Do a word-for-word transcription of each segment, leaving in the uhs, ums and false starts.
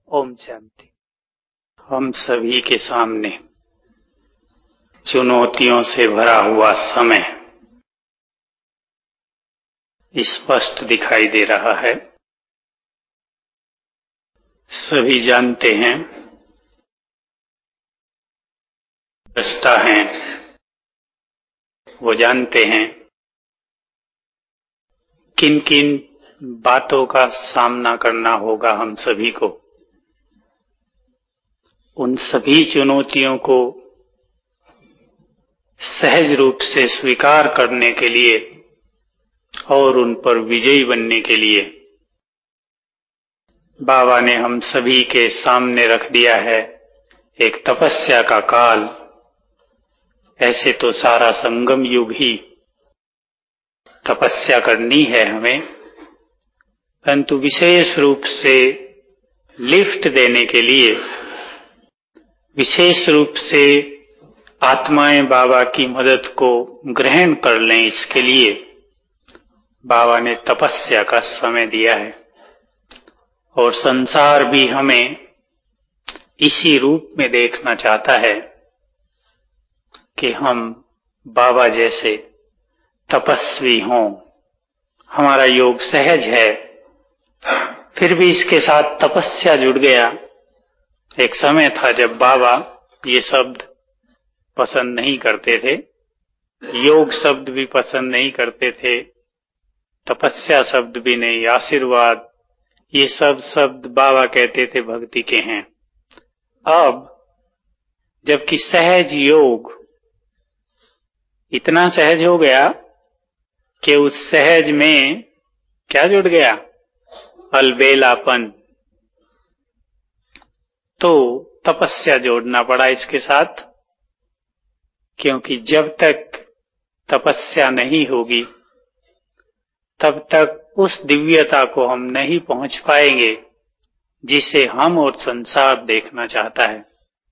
ओम शांति। हम सभी के सामने चुनौतियों से भरा हुआ समय स्पष्ट दिखाई दे रहा है। सभी जानते हैं, दृष्टा हैं, वो जानते हैं किन किन बातों का सामना करना होगा हम सभी को। उन सभी चुनौतियों को सहज रूप से स्वीकार करने के लिए और उन पर विजयी बनने के लिए बाबा ने हम सभी के सामने रख दिया है एक तपस्या का काल। ऐसे तो सारा संगम युग ही तपस्या करनी है हमें, परंतु विशेष रूप से लिफ्ट देने के लिए, विशेष रूप से आत्माएं बाबा की मदद को ग्रहण कर लें, इसके लिए बाबा ने तपस्या का समय दिया है। और संसार भी हमें इसी रूप में देखना चाहता है कि हम बाबा जैसे तपस्वी हों। हमारा योग सहज है, फिर भी इसके साथ तपस्या जुड़ गया। एक समय था जब बाबा ये शब्द पसंद नहीं करते थे, योग शब्द भी पसंद नहीं करते थे, तपस्या शब्द भी नहीं, आशीर्वाद, ये सब शब्द बाबा कहते थे भक्ति के हैं। अब जबकि सहज योग इतना सहज हो गया कि उस सहज में क्या जुड़ गया? अलबेलापन। तो तपस्या जोड़ना पड़ा इसके साथ, क्योंकि जब तक तपस्या नहीं होगी तब तक उस दिव्यता को हम नहीं पहुंच पाएंगे जिसे हम और संसार देखना चाहता है।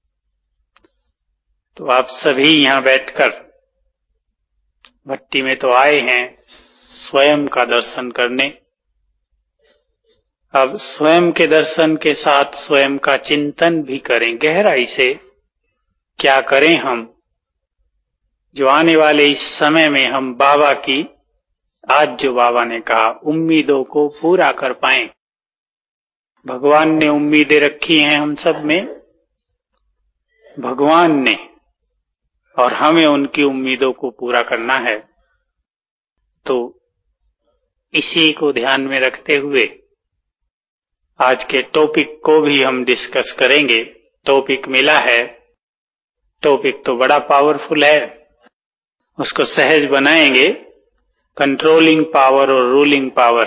तो आप सभी यहां बैठकर भट्टी में तो आए हैं स्वयं का दर्शन करने। अब स्वयं के दर्शन के साथ स्वयं का चिंतन भी करें गहराई से। क्या करें हम जो आने वाले इस समय में हम बाबा की, आज जो बाबा ने कहा, उम्मीदों को पूरा कर पाएं। भगवान ने उम्मीदें रखी हैं हम सब में, भगवान ने, और हमें उनकी उम्मीदों को पूरा करना है। तो इसी को ध्यान में रखते हुए आज के टॉपिक को भी हम डिस्कस करेंगे। टॉपिक मिला है, टॉपिक तो बड़ा पावरफुल है, उसको सहज बनाएंगे। कंट्रोलिंग पावर और रूलिंग पावर।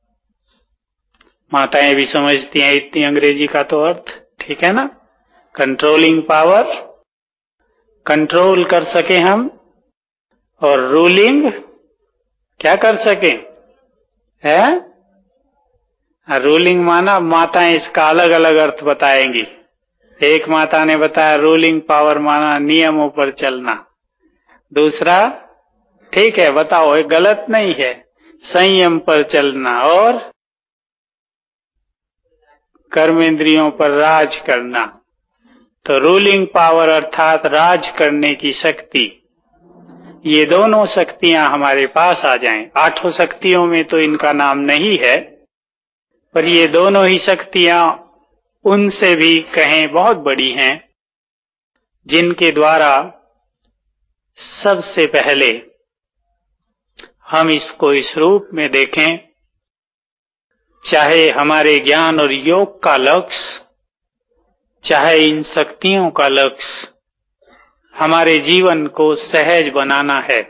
माताएं भी समझती हैं इतनी अंग्रेजी का तो अर्थ, ठीक है ना? कंट्रोलिंग पावर, कंट्रोल कर सके हम, और रूलिंग क्या कर सके है? रूलिंग माना माताएं इसका अलग अलग अर्थ बताएंगी। एक माता ने बताया रूलिंग पावर माना नियमों पर चलना, दूसरा ठीक है बताओ, ये गलत नहीं है, संयम पर चलना और कर्मेंद्रियों पर राज करना। तो रूलिंग पावर अर्थात राज करने की शक्ति, ये दोनों शक्तियां हमारे पास आ जाएं। आठों शक्तियों में तो इनका नाम नहीं है, पर ये दोनों ही शक्तियां उनसे भी कहें बहुत बड़ी हैं, जिनके द्वारा सबसे पहले हम इसको इस रूप में देखें। चाहे हमारे ज्ञान और योग का लक्ष्य, चाहे इन शक्तियों का लक्ष्य हमारे जीवन को सहज बनाना है,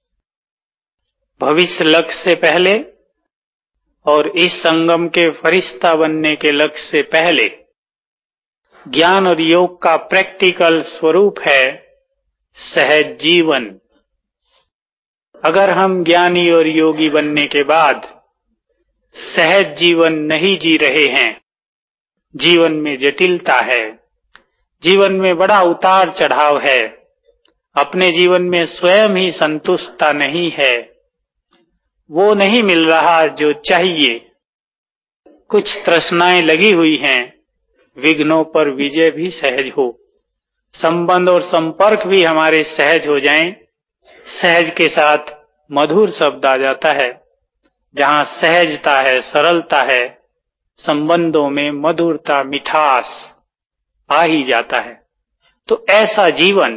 भविष्य लक्ष्य से पहले और इस संगम के फरिश्ता बनने के लक्ष्य से पहले ज्ञान और योग का प्रैक्टिकल स्वरूप है सहज जीवन। अगर हम ज्ञानी और योगी बनने के बाद सहज जीवन नहीं जी रहे हैं, जीवन में जटिलता है, जीवन में बड़ा उतार चढ़ाव है, अपने जीवन में स्वयं ही संतुष्टता नहीं है, वो नहीं मिल रहा जो चाहिए, कुछ तृष्णाएं लगी हुई हैं, विघ्नों पर विजय भी सहज हो, संबंध और संपर्क भी हमारे सहज हो जाएं। सहज के साथ मधुर शब्द आ जाता है। जहां सहजता है, सरलता है, संबंधों में मधुरता, मिठास आ ही जाता है। तो ऐसा जीवन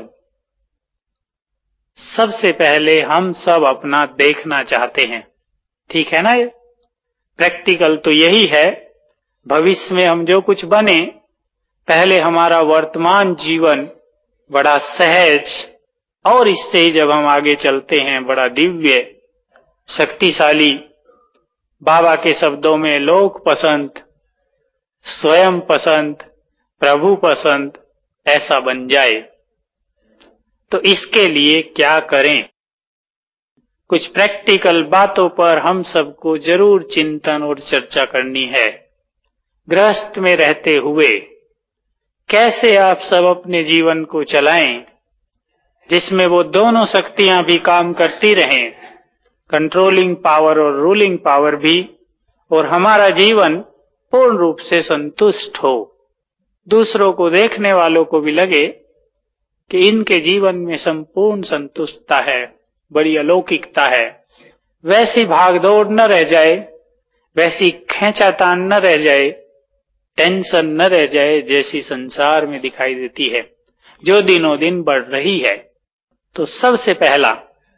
सबसे पहले हम सब अपना देखना चाहते हैं। ठीक है ना? ये प्रैक्टिकल तो यही है। भविष्य में हम जो कुछ बने, पहले हमारा वर्तमान जीवन बड़ा सहज, और इससे ही जब हम आगे चलते हैं बड़ा दिव्य, शक्तिशाली, बाबा के शब्दों में लोक पसंद, स्वयं पसंद, प्रभु पसंद ऐसा बन जाए। तो इसके लिए क्या करें? कुछ प्रैक्टिकल बातों पर हम सबको जरूर चिंतन और चर्चा करनी है। गृहस्थ में रहते हुए कैसे आप सब अपने जीवन को चलाएं, जिसमें वो दोनों शक्तियां भी काम करती रहें, कंट्रोलिंग पावर और रूलिंग पावर भी, और हमारा जीवन पूर्ण रूप से संतुष्ट हो। दूसरों को देखने वालों को भी लगे कि इनके जीवन में संपूर्ण संतुष्टता है, बड़ी अलौकिकता है। वैसी भागदौड़ न रह जाए, वैसी खींचातान न रह जाए, टेंशन न रह जाए जैसी संसार में दिखाई देती है, जो दिनों दिन बढ़ रही है। तो सबसे पहला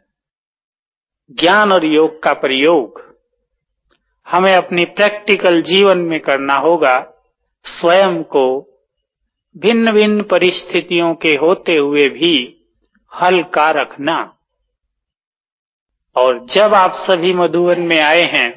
ज्ञान और योग का प्रयोग हमें अपनी प्रैक्टिकल जीवन में करना होगा। स्वयं को भिन्न भिन्न परिस्थितियों के होते हुए भी हल्का रखना। और जब आप सभी मधुवन में आए हैं,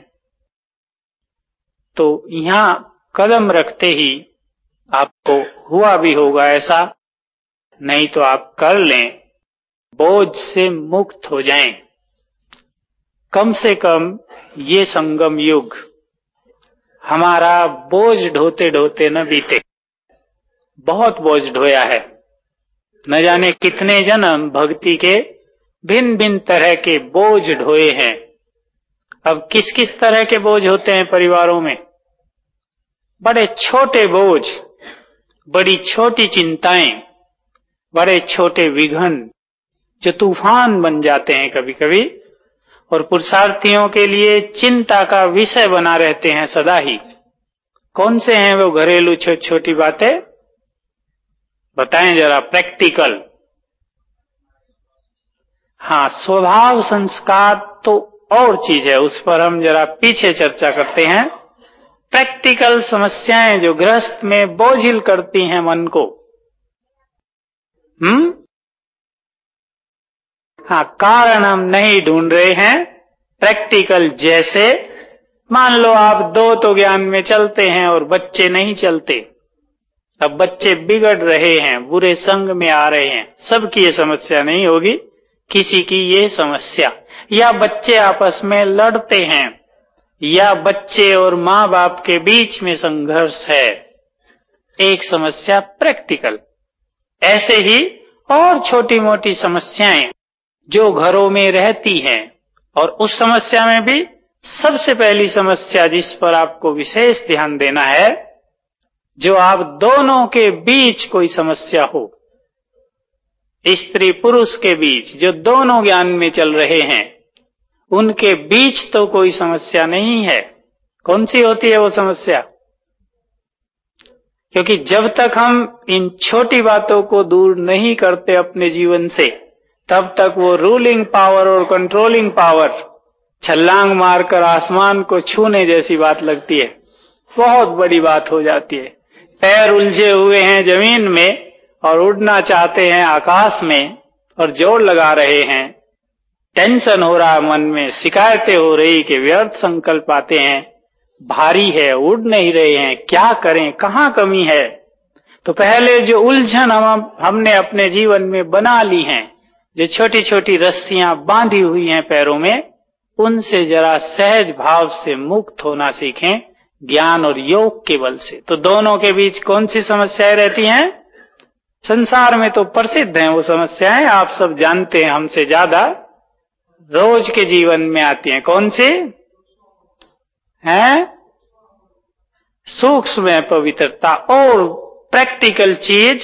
तो यहां कदम रखते ही आपको हुआ भी होगा ऐसा, नहीं तो आप कर लें, बोझ से मुक्त हो जाएं। कम से कम ये संगम युग हमारा बोझ ढोते ढोते न बीते। बहुत बोझ ढोया है, न जाने कितने जन्म भक्ति के भिन्न भिन्न तरह के बोझ ढोए हैं। अब किस किस तरह के बोझ होते हैं परिवारों में? बड़े छोटे बोझ, बड़ी छोटी चिंताएं, बड़े छोटे विघ्न जो तूफान बन जाते हैं कभी कभी, और पुरुषार्थियों के लिए चिंता का विषय बना रहते हैं सदा ही। कौन से हैं वो घरेलू छोटी छोटी बातें? बताएं जरा, प्रैक्टिकल। हाँ, स्वभाव संस्कार तो और चीज है, उस पर हम जरा पीछे चर्चा करते हैं। प्रैक्टिकल समस्याएं जो गृहस्थ में बोझिल करती हैं मन को। हम्म हाँ, कारण हम नहीं ढूंढ रहे हैं। प्रैक्टिकल जैसे मान लो आप दो तो ज्ञान में चलते हैं और बच्चे नहीं चलते। अब बच्चे बिगड़ रहे हैं, बुरे संग में आ रहे हैं। सबकी ये समस्या नहीं होगी, किसी की ये समस्या, या बच्चे आपस में लड़ते हैं, या बच्चे और माँ बाप के बीच में संघर्ष है। एक समस्या प्रैक्टिकल। ऐसे ही और छोटी मोटी समस्याएं जो घरों में रहती हैं, और उस समस्या में भी सबसे पहली समस्या जिस पर आपको विशेष ध्यान देना है, जो आप दोनों के बीच कोई समस्या हो, स्त्री पुरुष के बीच, जो दोनों ज्ञान में चल रहे हैं, उनके बीच तो कोई समस्या नहीं है। कौन सी होती है वो समस्या? क्योंकि जब तक हम इन छोटी बातों को दूर नहीं करते अपने जीवन से, तब तक वो रूलिंग पावर और कंट्रोलिंग पावर छलांग मारकर आसमान को छूने जैसी बात लगती है। बहुत बड़ी बात हो जाती है। पैर उलझे हुए हैं जमीन में और उड़ना चाहते हैं आकाश में, और जोर लगा रहे हैं। टेंशन हो रहा मन में, शिकायतें हो रही कि व्यर्थ संकल्प आते हैं, भारी है, उड़ नहीं रहे हैं, क्या करें, कहाँ कमी है। तो पहले जो उलझन हम हमने अपने जीवन में बना ली हैं, जो छोटी छोटी रस्सियां बांधी हुई हैं पैरों में, उनसे जरा सहज भाव से मुक्त होना सीखें, ज्ञान और योग के बल से। तो दोनों के बीच कौन सी समस्याएं रहती हैं? संसार में तो प्रसिद्ध हैं वो समस्याएं, आप सब जानते हैं हमसे ज्यादा, रोज के जीवन में आती हैं। कौन सी हैं? सूक्ष्म पवित्रता और प्रैक्टिकल चीज।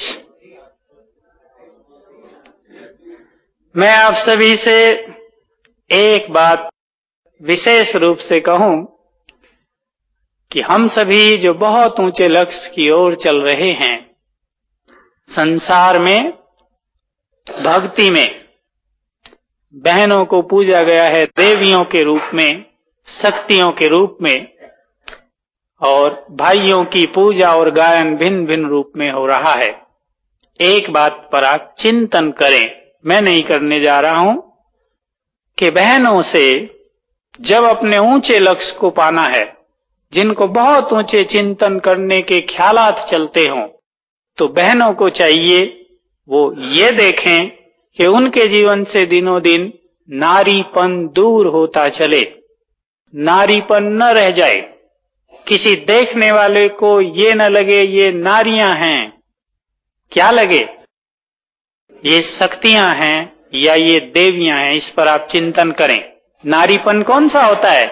मैं आप सभी से एक बात विशेष रूप से कहूं कि हम सभी जो बहुत ऊंचे लक्ष्य की ओर चल रहे हैं, संसार में भक्ति में बहनों को पूजा गया है देवियों के रूप में, शक्तियों के रूप में, और भाइयों की पूजा और गायन भिन्न भिन्न रूप में हो रहा है। एक बात पर आप चिंतन करें, मैं नहीं करने जा रहा हूं, कि बहनों से जब अपने ऊंचे लक्ष्य को पाना है, जिनको बहुत ऊंचे चिंतन करने के ख्यालात चलते हों, तो बहनों को चाहिए वो ये देखें कि उनके जीवन से दिनों दिन नारीपन दूर होता चले, नारीपन न रह जाए। किसी देखने वाले को ये न लगे ये नारियां हैं, क्या लगे ये शक्तियां हैं या ये देवियां हैं। इस पर आप चिंतन करें। नारीपन कौन सा होता है?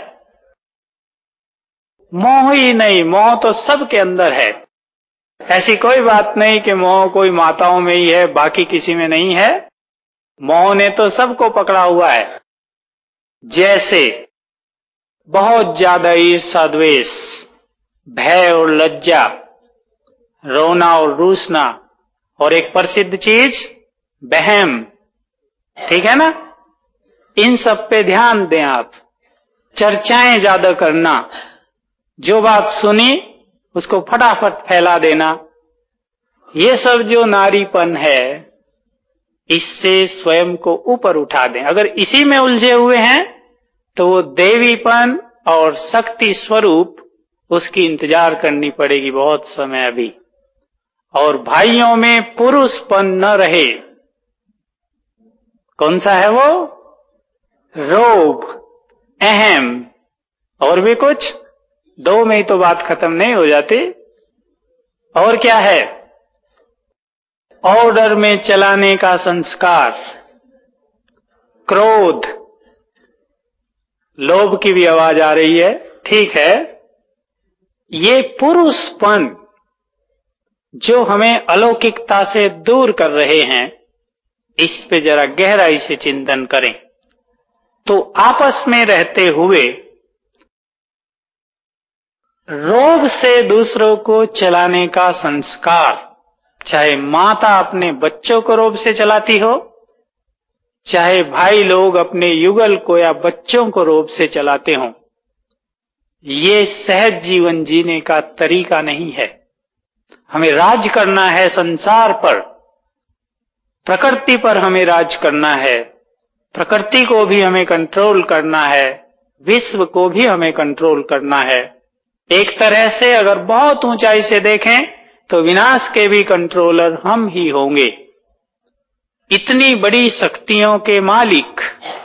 मोह ही नहीं, मोह तो सबके अंदर है। ऐसी कोई बात नहीं कि मोह कोई माताओं में ही है बाकी किसी में नहीं है। मोह ने तो सबको पकड़ा हुआ है। जैसे बहुत ज्यादा ईर्ष्या, द्वेष, भय और लज्जा, रोना और रूसना, और एक प्रसिद्ध चीज बहम, ठीक है ना। इन सब पे ध्यान दें आप। चर्चाएं ज्यादा करना, जो बात सुनी उसको फटाफट फैला देना, ये सब जो नारीपन है, इससे स्वयं को ऊपर उठा दें। अगर इसी में उलझे हुए हैं तो वो देवीपन और शक्ति स्वरूप उसकी इंतजार करनी पड़ेगी बहुत समय अभी। और भाइयों में पुरुषपन न रहे। कौन सा है वो? रोब, अहम, और भी कुछ। दो में ही तो बात खत्म नहीं हो जाती। और क्या है? ऑर्डर में चलाने का संस्कार, क्रोध, लोभ की भी आवाज आ रही है, ठीक है। ये पुरुषपन जो हमें अलौकिकता से दूर कर रहे हैं, इस पे जरा गहराई से चिंतन करें। तो आपस में रहते हुए रोब से दूसरों को चलाने का संस्कार, चाहे माता अपने बच्चों को रोब से चलाती हो, चाहे भाई लोग अपने युगल को या बच्चों को रोब से चलाते हों, ये सहज जीवन जीने का तरीका नहीं है। हमें राज करना है संसार पर, प्रकृति पर हमें राज करना है, प्रकृति को भी हमें कंट्रोल करना है, विश्व को भी हमें कंट्रोल करना है। एक तरह से अगर बहुत ऊंचाई से देखें तो विनाश के भी कंट्रोलर हम ही होंगे। इतनी बड़ी शक्तियों के मालिक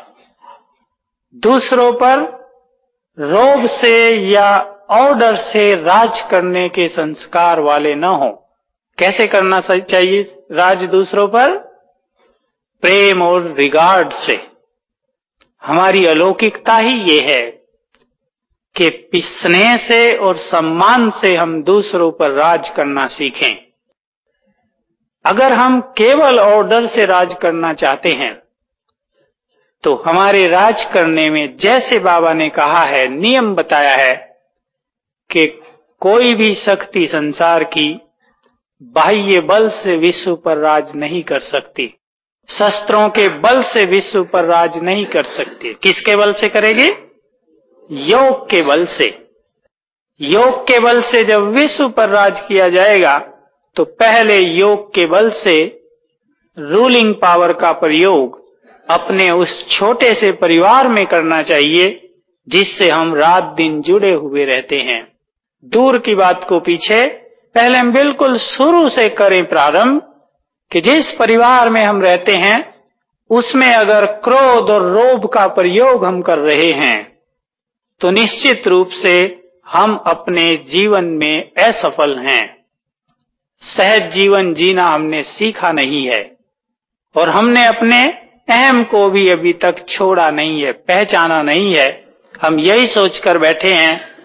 दूसरों पर रोब से या ऑर्डर से राज करने के संस्कार वाले न हो। कैसे करना चाहिए राज दूसरों पर? प्रेम और रिगार्ड से। हमारी अलौकिकता ही ये है कि स्नेह से और सम्मान से हम दूसरों पर राज करना सीखें। अगर हम केवल ऑर्डर से राज करना चाहते हैं तो हमारे राज करने में, जैसे बाबा ने कहा है, नियम बताया है कि कोई भी शक्ति संसार की बाह्य बल से विश्व पर राज नहीं कर सकती, शस्त्रों के बल से विश्व पर राज नहीं कर सकती। किसके बल से करेगी? योग के बल से। योग के बल से जब विश्व पर राज किया जाएगा तो पहले योग के बल से रूलिंग पावर का प्रयोग अपने उस छोटे से परिवार में करना चाहिए जिससे हम रात दिन जुड़े हुए रहते हैं। दूर की बात को पीछे, पहले हम बिल्कुल शुरू से करें प्रारंभ कि जिस परिवार में हम रहते हैं उसमें अगर क्रोध और लोभ का प्रयोग हम कर रहे हैं तो निश्चित रूप से हम अपने जीवन में असफल हैं। सहज जीवन जीना हमने सीखा नहीं है और हमने अपने अहम को भी अभी तक छोड़ा नहीं है, पहचाना नहीं है। हम यही सोचकर बैठे हैं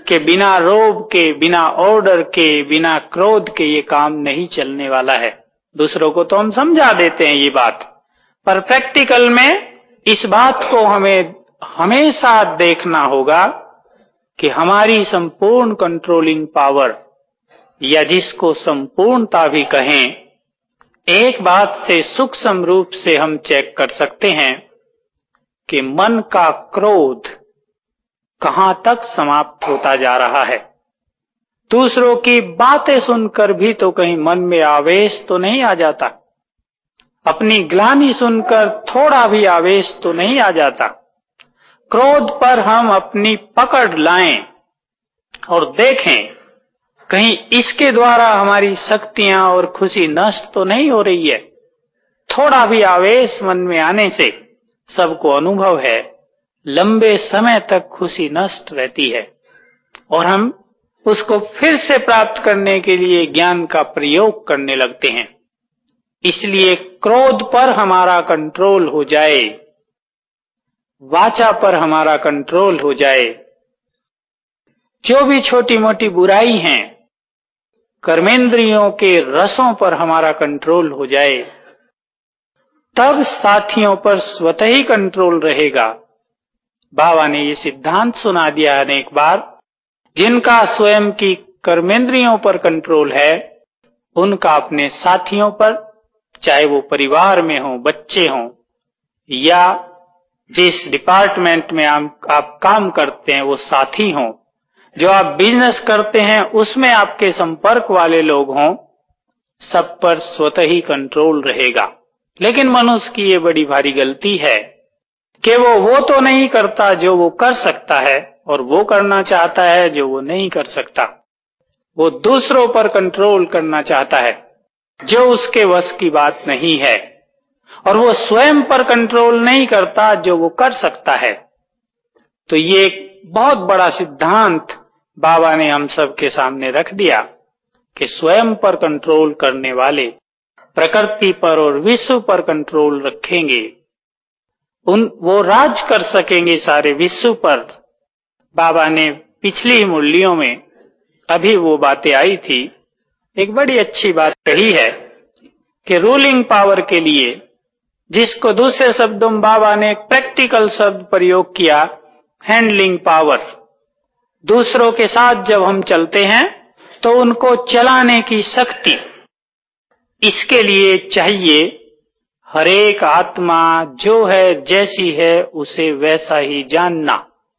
कि बिना रोब के, बिना ऑर्डर के, बिना क्रोध के ये काम नहीं चलने वाला है। दूसरों को तो हम समझा देते हैं ये बात, पर प्रैक्टिकल में इस बात को हमें हमेशा देखना होगा कि हमारी संपूर्ण कंट्रोलिंग पावर, या जिसको संपूर्णता भी कहें, एक बात से सूक्ष्म रूप से हम चेक कर सकते हैं कि मन का क्रोध कहां तक समाप्त होता जा रहा है। दूसरों की बातें सुनकर भी तो कहीं मन में आवेश तो नहीं आ जाता, अपनी ग्लानि सुनकर थोड़ा भी आवेश तो नहीं आ जाता। क्रोध पर हम अपनी पकड़ लाएं और देखें कहीं इसके द्वारा हमारी शक्तियां और खुशी नष्ट तो नहीं हो रही है। थोड़ा भी आवेश मन में आने से सबको अनुभव है लंबे समय तक खुशी नष्ट रहती है, और हम उसको फिर से प्राप्त करने के लिए ज्ञान का प्रयोग करने लगते हैं। इसलिए क्रोध पर हमारा कंट्रोल हो जाए, वाचा पर हमारा कंट्रोल हो जाए, जो भी छोटी मोटी बुराई हैं, कर्मेंद्रियों के रसों पर हमारा कंट्रोल हो जाए, तब साथियों पर स्वतः ही कंट्रोल रहेगा। बाबा ने ये सिद्धांत सुना दिया अनेक बार, जिनका स्वयं की कर्मेंद्रियों पर कंट्रोल है, उनका अपने साथियों पर, चाहे वो परिवार में हो, बच्चे हों, या जिस डिपार्टमेंट में आप, आप काम करते हैं वो साथी हों, जो आप बिजनेस करते हैं उसमें आपके संपर्क वाले लोग हों, सब पर स्वतः ही कंट्रोल रहेगा। लेकिन मनुष्य की ये बड़ी भारी गलती है कि वो वो तो नहीं करता जो वो कर सकता है, और वो करना चाहता है जो वो नहीं कर सकता। वो दूसरों पर कंट्रोल करना चाहता है जो उसके वश की बात नहीं है, और वो स्वयं पर कंट्रोल नहीं करता जो वो कर सकता है। तो ये एक बहुत बड़ा सिद्धांत बाबा ने हम सब के सामने रख दिया कि स्वयं पर कंट्रोल करने वाले प्रकृति पर और विश्व पर कंट्रोल रखेंगे, उन वो राज कर सकेंगे सारे विश्व पर। बाबा ने पिछली मुरलियों में अभी वो बातें आई थी, एक बड़ी अच्छी बात कही है कि रूलिंग पावर के लिए, जिसको दूसरे शब्दों में बाबा ने एक प्रैक्टिकल शब्द प्रयोग किया, हैंडलिंग पावर। दूसरों के साथ जब हम चलते हैं तो उनको चलाने की शक्ति, इसके लिए चाहिए हर एक आत्मा जो है जैसी है उसे वैसा ही जानना।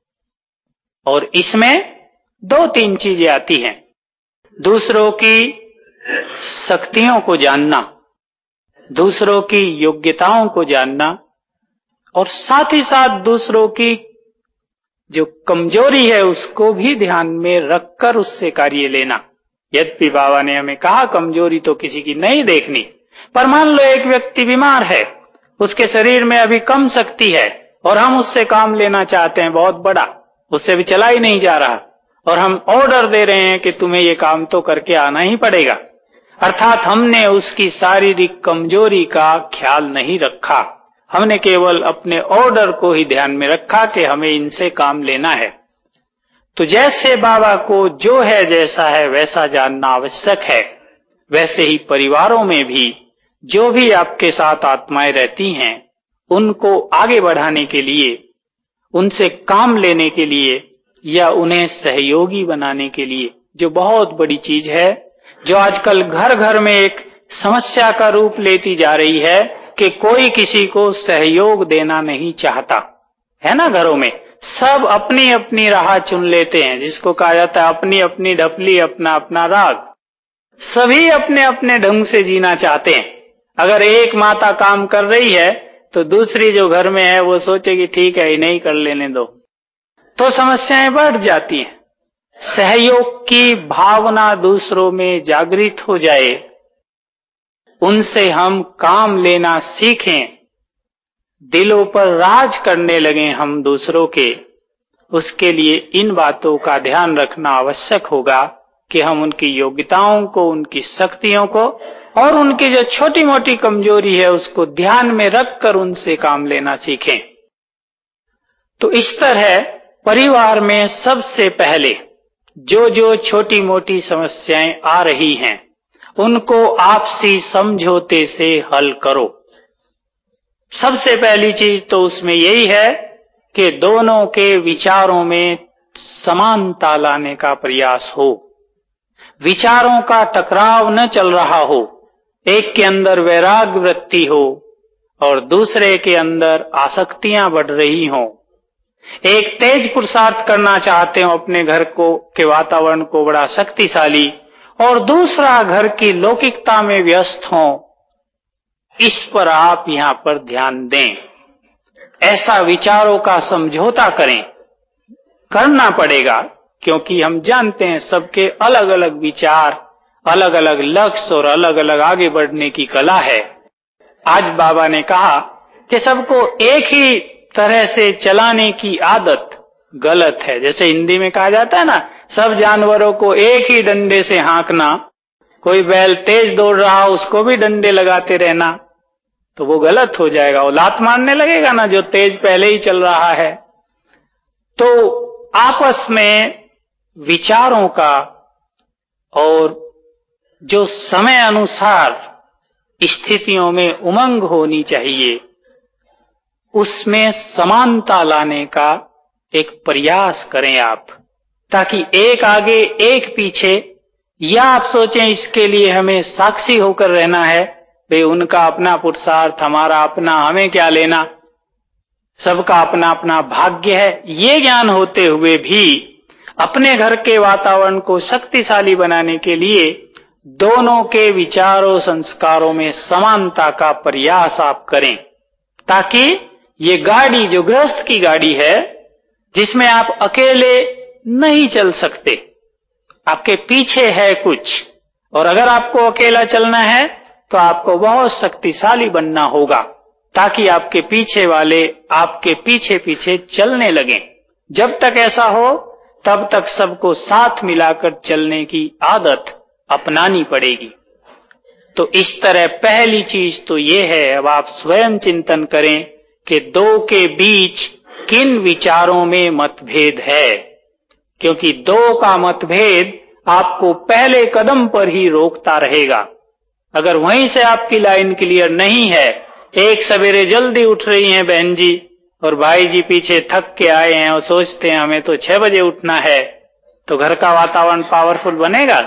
और इसमें दो तीन चीजें आती हैं, दूसरों की शक्तियों को जानना, दूसरों की योग्यताओं को जानना, और साथ ही साथ दूसरों की जो कमजोरी है उसको भी ध्यान में रखकर उससे कार्य लेना। यद्यपि बाबा ने हमें कहा कमजोरी तो किसी की नहीं देखनी, पर मान लो एक व्यक्ति बीमार है, उसके शरीर में अभी कम शक्ति है और हम उससे काम लेना चाहते हैं बहुत बड़ा, उससे भी चला ही नहीं जा रहा, और हम ऑर्डर दे रहे हैं कि तुम्हें ये काम तो करके आना ही पड़ेगा। अर्थात हमने उसकी शारीरिक कमजोरी का ख्याल नहीं रखा, हमने केवल अपने ऑर्डर को ही ध्यान में रखा कि हमें इनसे काम लेना है। तो जैसे बाबा को जो है जैसा है वैसा जानना आवश्यक है, वैसे ही परिवारों में भी जो भी आपके साथ आत्माएं रहती हैं, उनको आगे बढ़ाने के लिए, उनसे काम लेने के लिए, या उन्हें सहयोगी बनाने के लिए, जो बहुत बड़ी चीज है, जो आजकल घर घर में एक समस्या का रूप लेती जा रही है कि कोई किसी को सहयोग देना नहीं चाहता है ना। घरों में सब अपनी अपनी राह चुन लेते हैं, जिसको कहा जाता है अपनी अपनी ढपली अपना अपना राग। सभी अपने अपने ढंग से जीना चाहते हैं। अगर एक माता काम कर रही है तो दूसरी जो घर में है वो सोचेगी ठीक है इन्हें कर लेने दो, तो समस्याएं बढ़ जाती हैं। सहयोग की भावना दूसरों में जागृत हो जाए, उनसे हम काम लेना सीखें, दिलों पर राज करने लगे हम दूसरों के, उसके लिए इन बातों का ध्यान रखना आवश्यक होगा कि हम उनकी योग्यताओं को, उनकी शक्तियों को और उनकी जो छोटी मोटी कमजोरी है उसको ध्यान में रखकर उनसे काम लेना सीखें। तो इस तरह परिवार में सबसे पहले जो जो छोटी मोटी समस्याएं आ रही हैं उनको आपसी समझौते से हल करो। सबसे पहली चीज तो उसमें यही है कि दोनों के विचारों में समानता लाने का प्रयास हो, विचारों का टकराव न चल रहा हो, एक के अंदर वैराग्य वृत्ति हो और दूसरे के अंदर आसक्तियां बढ़ रही हों। एक तेज पुरुषार्थ करना चाहते हो अपने घर को के वातावरण को बड़ा शक्तिशाली, और दूसरा घर की लौकिकता में व्यस्त हो। इस पर आप यहाँ पर ध्यान दें, ऐसा विचारों का समझौता करें, करना पड़ेगा, क्योंकि हम जानते हैं सबके अलग अलग विचार, अलग अलग लक्ष्य और अलग अलग आगे बढ़ने की कला है। आज बाबा ने कहा कि सबको एक ही तरह से चलाने की आदत गलत है। जैसे हिंदी में कहा जाता है ना, सब जानवरों को एक ही डंडे से हाँकना, कोई बैल तेज दौड़ रहा उसको भी डंडे लगाते रहना, तो वो गलत हो जाएगा, वो लात मारने लगेगा ना जो तेज पहले ही चल रहा है। तो आपस में विचारों का और जो समय अनुसार स्थितियों में उमंग होनी चाहिए, उसमें समानता लाने का एक प्रयास करें आप, ताकि एक आगे एक पीछे, या आप सोचें इसके लिए हमें साक्षी होकर रहना है, भाई उनका अपना पुरुषार्थ, हमारा अपना, हमें क्या लेना, सबका अपना अपना भाग्य है। ये ज्ञान होते हुए भी अपने घर के वातावरण को शक्तिशाली बनाने के लिए दोनों के विचारों संस्कारों में समानता का प्रयास आप करें, ताकि ये गाड़ी जो गृहस्थ की गाड़ी है, जिसमें आप अकेले नहीं चल सकते, आपके पीछे है कुछ, और अगर आपको अकेला चलना है तो आपको बहुत शक्तिशाली बनना होगा, ताकि आपके पीछे वाले आपके पीछे पीछे चलने लगें। जब तक ऐसा हो तब तक सबको साथ मिलाकर चलने की आदत अपनानी पड़ेगी। तो इस तरह पहली चीज तो ये है, अब आप स्वयं चिंतन करें कि दो के बीच किन विचारों में मतभेद है, क्योंकि दो का मतभेद आपको पहले कदम पर ही रोकता रहेगा। अगर वहीं से आपकी लाइन क्लियर नहीं है, एक सवेरे जल्दी उठ रही हैं बहन जी और भाई जी पीछे थक के आए हैं और सोचते हैं हमें तो छह बजे उठना है, तो घर का वातावरण पावरफुल बनेगा?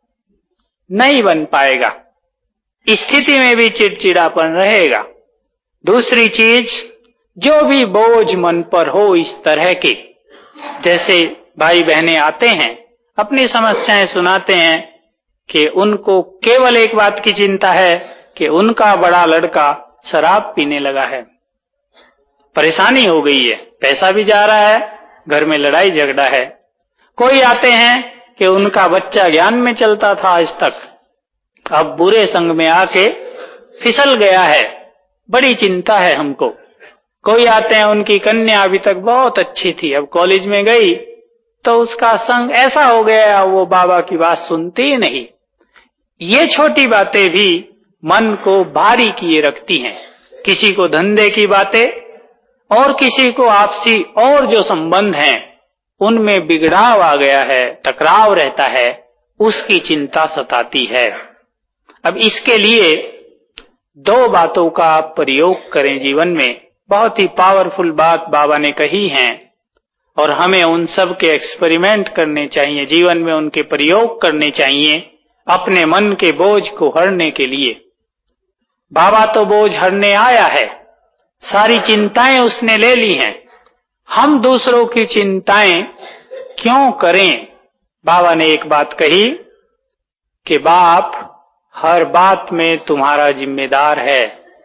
नहीं बन पाएगा, स्थिति में भी चिड़चिड़ापन रहेगा। दूसरी चीज, जो भी बोझ मन पर हो इस तरह के, जैसे भाई बहनें आते हैं अपनी समस्याएं सुनाते हैं कि उनको केवल एक बात की चिंता है कि उनका बड़ा लड़का शराब पीने लगा है, परेशानी हो गई है, पैसा भी जा रहा है, घर में लड़ाई झगड़ा है। कोई आते हैं कि उनका बच्चा ज्ञान में चलता था आज तक, अब बुरे संग में आके फिसल गया है, बड़ी चिंता है हमको। कोई आते हैं उनकी कन्या अभी तक बहुत अच्छी थी, अब कॉलेज में गई तो उसका संग ऐसा हो गया वो बाबा की बात सुनती ही नहीं। ये छोटी बातें भी मन को भारी किए रखती हैं, किसी को धंधे की बातें और किसी को आपसी और जो संबंध हैं उनमें बिगड़ाव आ गया है, टकराव रहता है, उसकी चिंता सताती है। अब इसके लिए दो बातों का आप प्रयोग करें जीवन में, बहुत ही पावरफुल बात बाबा ने कही है और हमें उन सब के एक्सपेरिमेंट करने चाहिए, जीवन में उनके प्रयोग करने चाहिए अपने मन के बोझ को हरने के लिए। बाबा तो बोझ हरने आया है, सारी चिंताएं उसने ले ली हैं, हम दूसरों की चिंताएं क्यों करें? बाबा ने एक बात कही कि बाप हर बात में तुम्हारा जिम्मेदार है।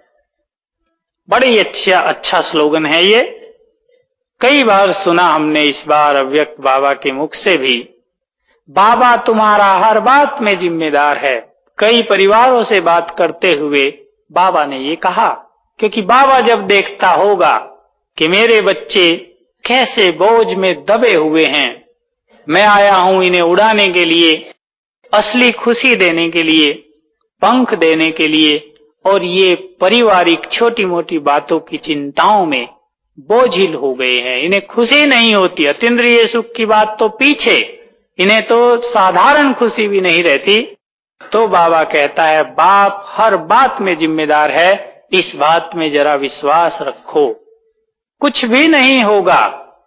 बड़ी अच्छा अच्छा स्लोगन है ये, कई बार सुना हमने इस बार अव्यक्त बाबा के मुख से भी, बाबा तुम्हारा हर बात में जिम्मेदार है। कई परिवारों से बात करते हुए बाबा ने ये कहा, क्योंकि बाबा जब देखता होगा कि मेरे बच्चे कैसे बोझ में दबे हुए हैं, मैं आया हूं इन्हें उड़ाने के लिए, असली खुशी देने के लिए, पंख देने के लिए, और ये पारिवारिक छोटी मोटी बातों की चिंताओं में बोझिल हो गए हैं, इन्हें खुशी नहीं होती। अतीन्द्रिय सुख की बात तो पीछे, इन्हें तो साधारण खुशी भी नहीं रहती, तो बाबा कहता है बाप हर बात में जिम्मेदार है, इस बात में जरा विश्वास रखो, कुछ भी नहीं होगा।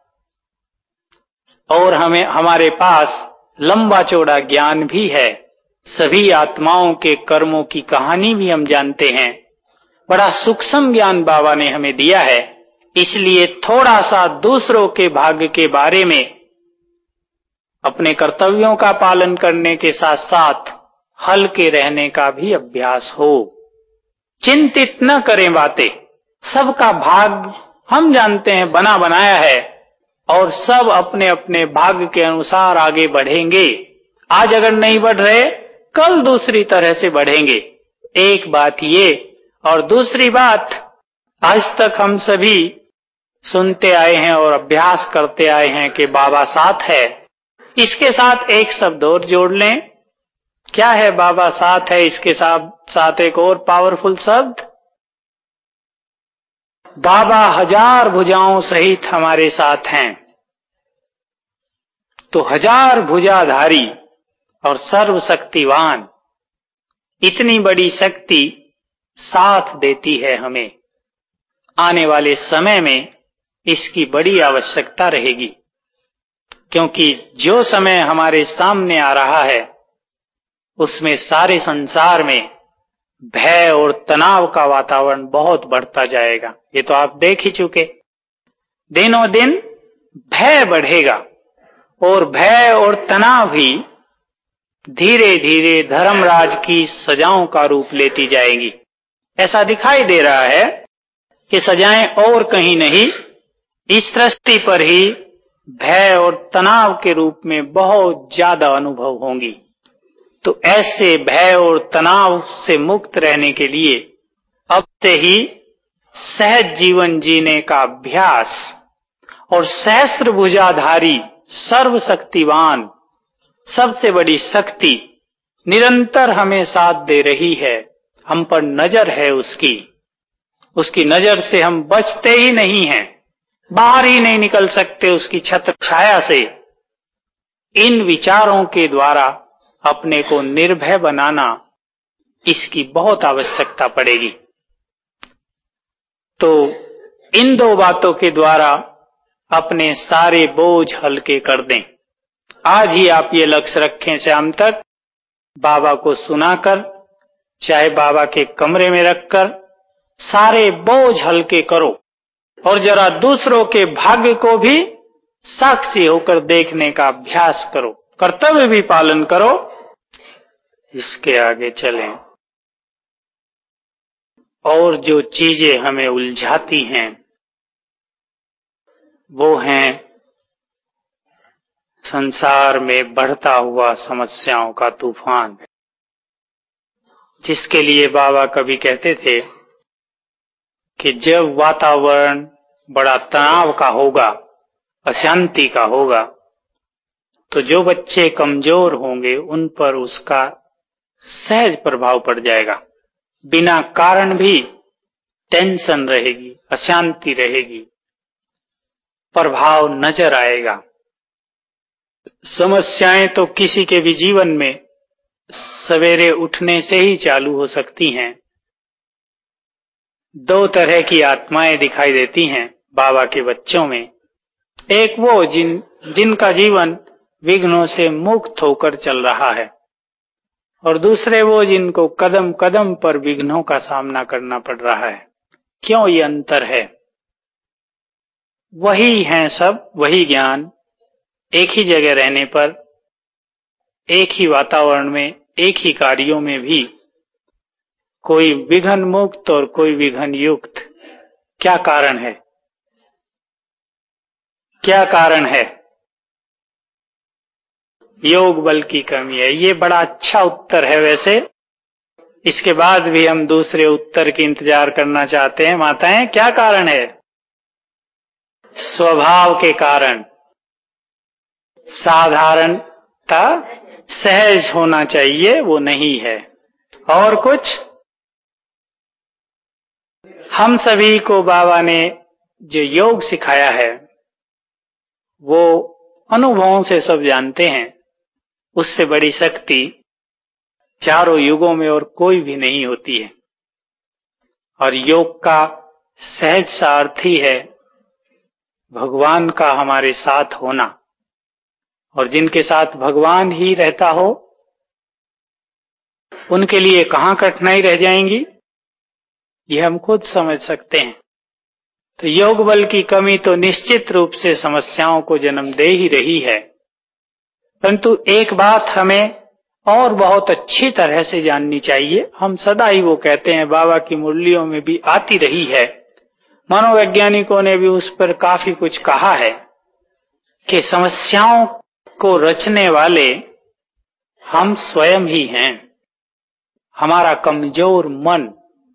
और हमें हमारे पास लंबा चौड़ा ज्ञान भी है, सभी आत्माओं के कर्मों की कहानी भी हम जानते हैं, बड़ा सूक्ष्म ज्ञान बाबा ने हमें दिया है। इसलिए थोड़ा सा दूसरों के भाग्य के बारे में अपने कर्तव्यों का पालन करने के साथ साथ हल्के रहने का भी अभ्यास हो। चिंतित न करें बातें, सबका भाग्य हम जानते हैं बना बनाया है, और सब अपने अपने भाग्य के अनुसार आगे बढ़ेंगे। आज अगर नहीं बढ़ रहे, कल दूसरी तरह से बढ़ेंगे। एक बात ये, और दूसरी बात, आज तक हम सभी सुनते आए हैं और अभ्यास करते आए हैं कि बाबा साथ है। इसके साथ एक शब्द और जोड़ लें। क्या है बाबा साथ है? इसके साथ साथ एक और पावरफुल शब्द, बाबा हजार भुजाओं सहित हमारे साथ हैं। तो हजार भुजाधारी और सर्वशक्तिवान, इतनी बड़ी शक्ति साथ देती है हमें। आने वाले समय में इसकी बड़ी आवश्यकता रहेगी, क्योंकि जो समय हमारे सामने आ रहा है उसमें सारे संसार में भय और तनाव का वातावरण बहुत बढ़ता जाएगा। ये तो आप देख ही चुके, दिनों दिन भय बढ़ेगा, और भय और तनाव ही धीरे धीरे धर्मराज की सजाओं का रूप लेती जाएगी। ऐसा दिखाई दे रहा है कि सजाएं और कहीं नहीं, इस सृष्टि पर ही भय और तनाव के रूप में बहुत ज्यादा अनुभव होंगी। तो ऐसे भय और तनाव से मुक्त रहने के लिए अब से ही सहज जीवन जीने का अभ्यास, और सहस्त्र भुजाधारी सर्वशक्तिवान सबसे बड़ी शक्ति निरंतर हमें साथ दे रही है, हम पर नजर है उसकी, उसकी नजर से हम बचते ही नहीं हैं, बाहर ही नहीं निकल सकते उसकी छत्र छाया से। इन विचारों के द्वारा अपने को निर्भय बनाना, इसकी बहुत आवश्यकता पड़ेगी। तो इन दो बातों के द्वारा अपने सारे बोझ हल्के कर दें। आज ही आप ये लक्ष्य रखें, शाम तक बाबा को सुनाकर, चाहे बाबा के कमरे में रखकर सारे बोझ हल्के करो, और जरा दूसरों के भाग्य को भी साक्षी होकर देखने का अभ्यास करो, कर्तव्य भी पालन करो। इसके आगे चलें। और जो चीजें हमें उलझाती हैं वो हैं संसार में बढ़ता हुआ समस्याओं का तूफान, जिसके लिए बाबा कभी कहते थे कि जब वातावरण बड़ा तनाव का होगा, अशांति का होगा, तो जो बच्चे कमजोर होंगे उन पर उसका सहज प्रभाव पड़ जाएगा। बिना कारण भी टेंशन रहेगी, अशांति रहेगी, प्रभाव नजर आएगा। समस्याएं तो किसी के भी जीवन में सवेरे उठने से ही चालू हो सकती हैं। दो तरह की आत्माएं दिखाई देती हैं बाबा के बच्चों में। एक वो जिन जिनका जीवन विघ्नों से मुक्त होकर चल रहा है, और दूसरे वो जिनको कदम कदम पर विघ्नों का सामना करना पड़ रहा है। क्यों ये अंतर है? वही हैं सब, वही ज्ञान, एक ही जगह रहने पर, एक ही वातावरण में, एक ही कार्यों में भी कोई विघ्न मुक्त और कोई विघ्न युक्त। क्या कारण है? क्या कारण है? योग बल की कमी है। ये बड़ा अच्छा उत्तर है। वैसे इसके बाद भी हम दूसरे उत्तर की इंतजार करना चाहते हैं। माताएं, क्या कारण है? स्वभाव के कारण। साधारणता, सहज होना चाहिए, वो नहीं है। और कुछ? हम सभी को बाबा ने जो योग सिखाया है वो अनुभवों से सब जानते हैं। उससे बड़ी शक्ति चारों युगों में और कोई भी नहीं होती है। और योग का सहज सा अर्थ ही है भगवान का हमारे साथ होना, और जिनके साथ भगवान ही रहता हो उनके लिए कहाँ कठिनाई रह जाएंगी, ये हम खुद समझ सकते हैं। तो योग बल की कमी तो निश्चित रूप से समस्याओं को जन्म दे ही रही है, परंतु एक बात हमें और बहुत अच्छी तरह से जाननी चाहिए। हम सदा ही वो कहते हैं, बाबा की मुरलियों में भी आती रही है, मनोवैज्ञानिकों ने भी उस पर काफी कुछ कहा है कि समस्याओं को रचने वाले हम स्वयं ही हैं। हमारा कमजोर मन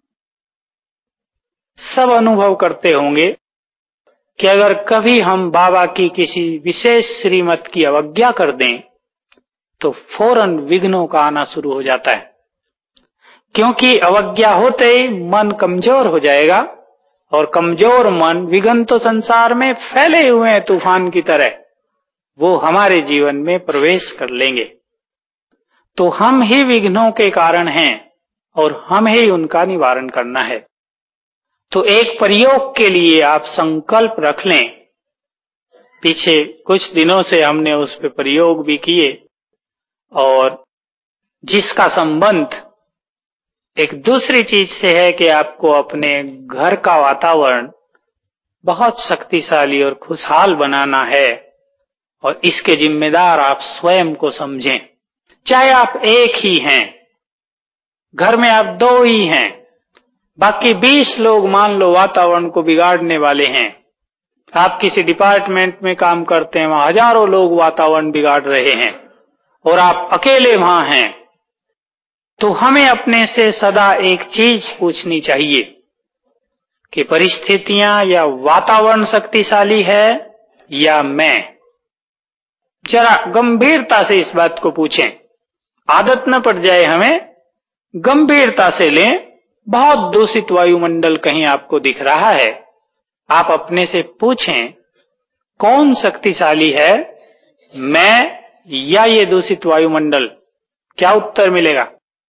सब अनुभव करते होंगे कि अगर कभी हम बाबा की किसी विशेष श्रीमत की अवज्ञा कर दें तो फौरन विघ्नों का आना शुरू हो जाता है, क्योंकि अवज्ञा होते ही मन कमजोर हो जाएगा, और कमजोर मन, विघ्न तो संसार में फैले हुए हैं तूफान की तरह, वो हमारे जीवन में प्रवेश कर लेंगे। तो हम ही विघ्नों के कारण हैं और हम ही उनका निवारण करना है। तो एक प्रयोग के लिए आप संकल्प रख लें। पीछे कुछ दिनों से हमने उस पर प्रयोग भी किए, और जिसका संबंध एक दूसरी चीज से है कि आपको अपने घर का वातावरण बहुत शक्तिशाली और खुशहाल बनाना है, और इसके जिम्मेदार आप स्वयं को समझें। चाहे आप एक ही हैं, घर में आप दो ही हैं, बाकी बीस लोग मान लो वातावरण को बिगाड़ने वाले हैं। आप किसी डिपार्टमेंट में काम करते हैं, वहां हजारों लोग वातावरण बिगाड़ रहे हैं और आप अकेले वहां हैं। तो हमें अपने से सदा एक चीज पूछनी चाहिए कि परिस्थितियां या वातावरण शक्तिशाली है या मैं। जरा गंभीरता से इस बात को पूछें, आदत न पड़ जाए हमें, गंभीरता से लें। बहुत दूषित वायुमंडल कहीं आपको दिख रहा है, आप अपने से पूछें कौन शक्तिशाली है, मैं या ये दूषित वायुमंडल? क्या उत्तर मिलेगा?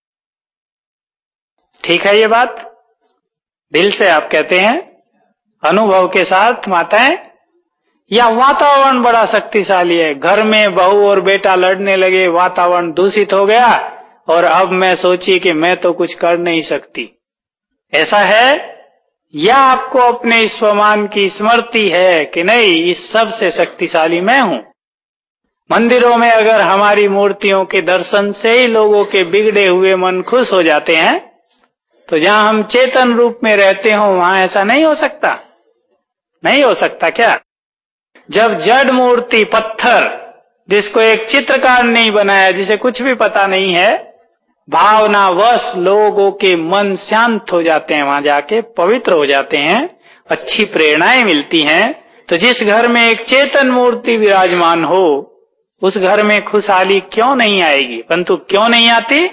ठीक है ये बात? दिल से आप कहते हैं, अनुभव के साथ माताएं? या वातावरण बड़ा शक्तिशाली है, घर में बहू और बेटा लड़ने लगे, वातावरण दूषित हो गया और अब मैं सोची कि मैं तो कुछ कर नहीं सकती, ऐसा है? या आपको अपने स्वमान की स्मृति है कि नहीं, इस सब से शक्तिशाली मैं हूं? मंदिरों में अगर हमारी मूर्तियों के दर्शन से ही लोगों के बिगड़े हुए मन खुश हो जाते हैं, तो जहां हम चेतन रूप में रहते हो वहां ऐसा नहीं हो सकता? नहीं हो सकता क्या? जब जड़ मूर्ति पत्थर, जिसको एक चित्रकार नहीं बनाया, जिसे कुछ भी पता नहीं है, भावनावश लोगों के मन शांत हो जाते हैं, वहां जाके पवित्र हो जाते हैं, अच्छी प्रेरणाएं मिलती हैं। तो जिस घर में एक चेतन मूर्ति विराजमान हो, उस घर में खुशहाली क्यों नहीं आएगी? परंतु क्यों नहीं आती?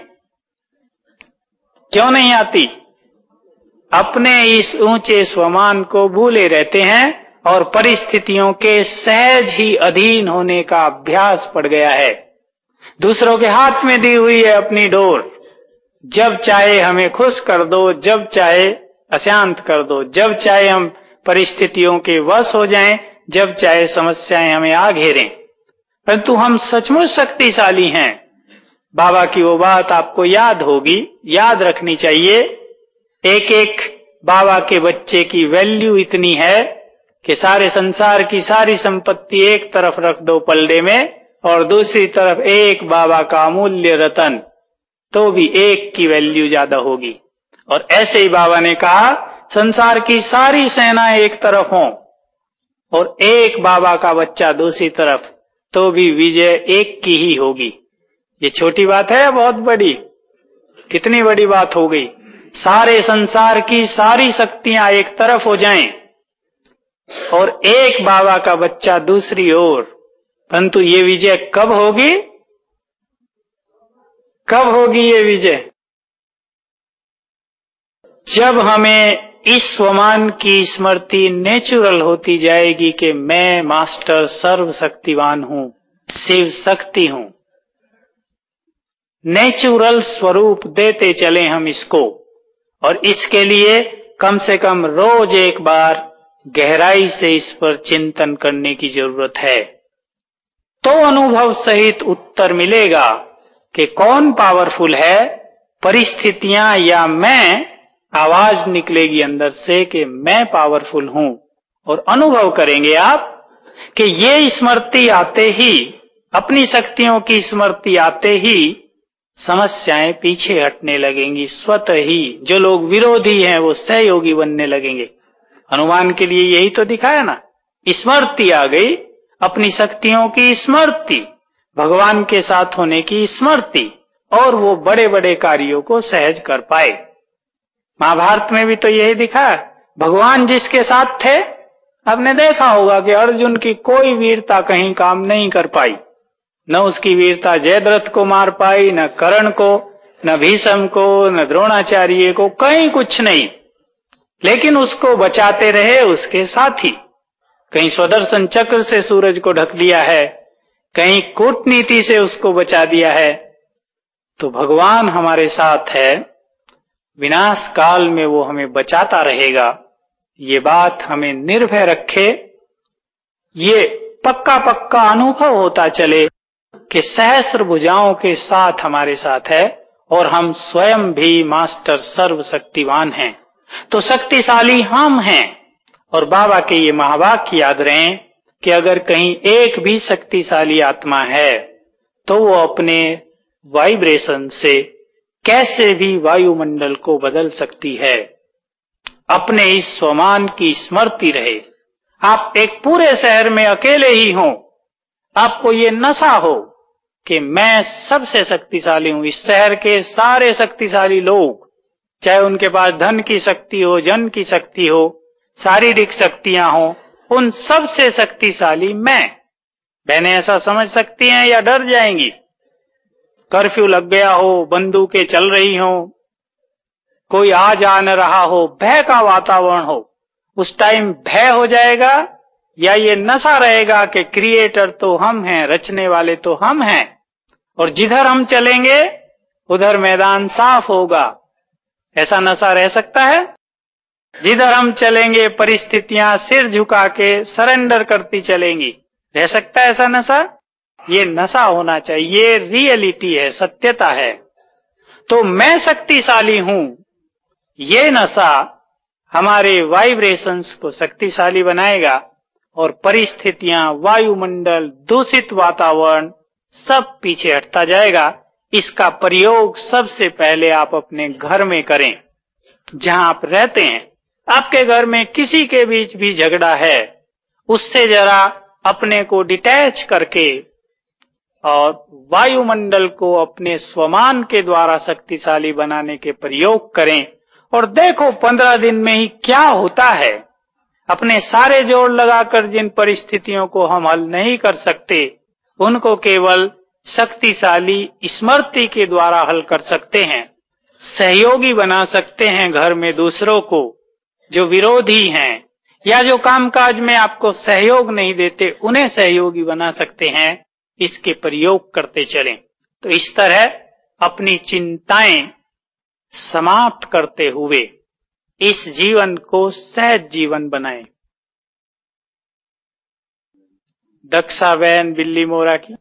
क्यों नहीं आती? अपने इस ऊंचे स्वमान को भूले रहते हैं और परिस्थितियों के सहज ही अधीन होने का अभ्यास पड़ गया है। दूसरों के हाथ में दी हुई है अपनी डोर, जब चाहे हमें खुश कर दो, जब चाहे अशांत कर दो, जब चाहे हम परिस्थितियों के वश हो जाएं, जब चाहे समस्याएं हमें आ घेरें। परंतु हम सचमुच शक्तिशाली हैं। बाबा की वो बात आपको याद होगी, याद रखनी चाहिए। एक एक बाबा के बच्चे की वैल्यू इतनी है कि सारे संसार की सारी संपत्ति एक तरफ रख दो पलड़े में, और दूसरी तरफ एक बाबा का अमूल्य रतन, तो भी एक की वैल्यू ज्यादा होगी। और ऐसे ही बाबा ने कहा, संसार की सारी सेनाएं एक तरफ हों और एक बाबा का बच्चा दूसरी तरफ, तो भी विजय एक की ही होगी। ये छोटी बात है या बहुत बड़ी? कितनी बड़ी बात हो गई। सारे संसार की सारी शक्तियां एक तरफ हो जाएं और एक बाबा का बच्चा दूसरी ओर, परंतु ये विजय कब होगी? कब होगी ये विजय? जब हमें इस स्वमान की स्मृति नेचुरल होती जाएगी कि मैं मास्टर सर्वशक्तिवान हूं, शिव शक्ति हूं। नेचुरल स्वरूप देते चले हम इसको। और इसके लिए कम से कम रोज एक बार गहराई से इस पर चिंतन करने की जरूरत है, तो अनुभव सहित उत्तर मिलेगा कि कौन पावरफुल है, परिस्थितियां या मैं। आवाज निकलेगी अंदर से कि मैं पावरफुल हूं, और अनुभव करेंगे आप कि ये स्मृति आते ही, अपनी शक्तियों की स्मृति आते ही समस्याएं पीछे हटने लगेंगी स्वतः ही। जो लोग विरोधी हैं वो सहयोगी बनने लगेंगे। हनुमान के लिए यही तो दिखाया ना, स्मृति आ गई, अपनी शक्तियों की स्मृति, भगवान के साथ होने की स्मृति, और वो बड़े बड़े कार्यों को सहज कर पाए। महाभारत में भी तो यही दिखा, भगवान जिसके साथ थे, आपने देखा होगा कि अर्जुन की कोई वीरता कहीं काम नहीं कर पाई। न उसकी वीरता जयद्रथ को मार पाई, न कर्ण को, न भीष्म को, न द्रोणाचार्य को, कहीं कुछ नहीं। लेकिन उसको बचाते रहे उसके साथी। कहीं स्वदर्शन चक्र से सूरज को ढक लिया है, कहीं कूटनीति से उसको बचा दिया है। तो भगवान हमारे साथ है, विनाश काल में वो हमें बचाता रहेगा। ये बात हमें निर्भय रखे, ये पक्का पक्का अनुभव होता चले कि सहस्र भुजाओं के साथ हमारे साथ है, और हम स्वयं भी मास्टर सर्वशक्तिवान हैं। तो शक्तिशाली हम हैं। और बाबा के ये महावाक्य याद रहें कि अगर कहीं एक भी शक्तिशाली आत्मा है तो वो अपने वाइब्रेशन से कैसे भी वायुमंडल को बदल सकती है। अपने इस स्वमान की स्मृति रहे। आप एक पूरे शहर में अकेले ही हो, आपको ये नशा हो कि मैं सबसे शक्तिशाली हूं। इस शहर के सारे शक्तिशाली लोग, चाहे उनके पास धन की शक्ति हो, जन की शक्ति हो, शारीरिक शक्तियां हो, उन सबसे शक्तिशाली मैं। बहनें ऐसा समझ सकती हैं या डर जाएंगी? कर्फ्यू लग गया हो, बंदूकें चल रही हो, कोई आ जा न रहा हो, भय का वातावरण हो, उस टाइम भय हो जाएगा या ये नशा रहेगा कि क्रिएटर तो हम हैं, रचने वाले तो हम हैं, और जिधर हम चलेंगे उधर मैदान साफ होगा। ऐसा नशा रह सकता है? जिधर हम चलेंगे परिस्थितियां सिर झुका के सरेंडर करती चलेंगी। रह सकता है ऐसा नशा? ये नशा होना चाहिए, ये रियलिटी है, सत्यता है। तो मैं शक्तिशाली हूं, ये नशा हमारे वाइब्रेशंस को शक्तिशाली बनाएगा, और परिस्थितियां, वायुमंडल, दूषित वातावरण सब पीछे हटता जाएगा। इसका प्रयोग सबसे पहले आप अपने घर में करें, जहां आप रहते हैं। आपके घर में किसी के बीच भी झगड़ा है, उससे जरा अपने को डिटैच करके और वायुमंडल को अपने स्वमान के द्वारा शक्तिशाली बनाने के प्रयोग करें, और देखो पंद्रह दिन में ही क्या होता है। अपने सारे जोड़ लगाकर जिन परिस्थितियों को हम हल नहीं कर सकते, उनको केवल शक्तिशाली स्मृति के द्वारा हल कर सकते हैं। सहयोगी बना सकते हैं घर में दूसरों को, जो विरोधी हैं या जो कामकाज में आपको सहयोग नहीं देते, उन्हें सहयोगी बना सकते हैं। इसके प्रयोग करते चलें। तो इस तरह अपनी चिंताएं समाप्त करते हुए इस जीवन को सहज जीवन बनाएं। दक्षाबेन बिल्ली मोरा की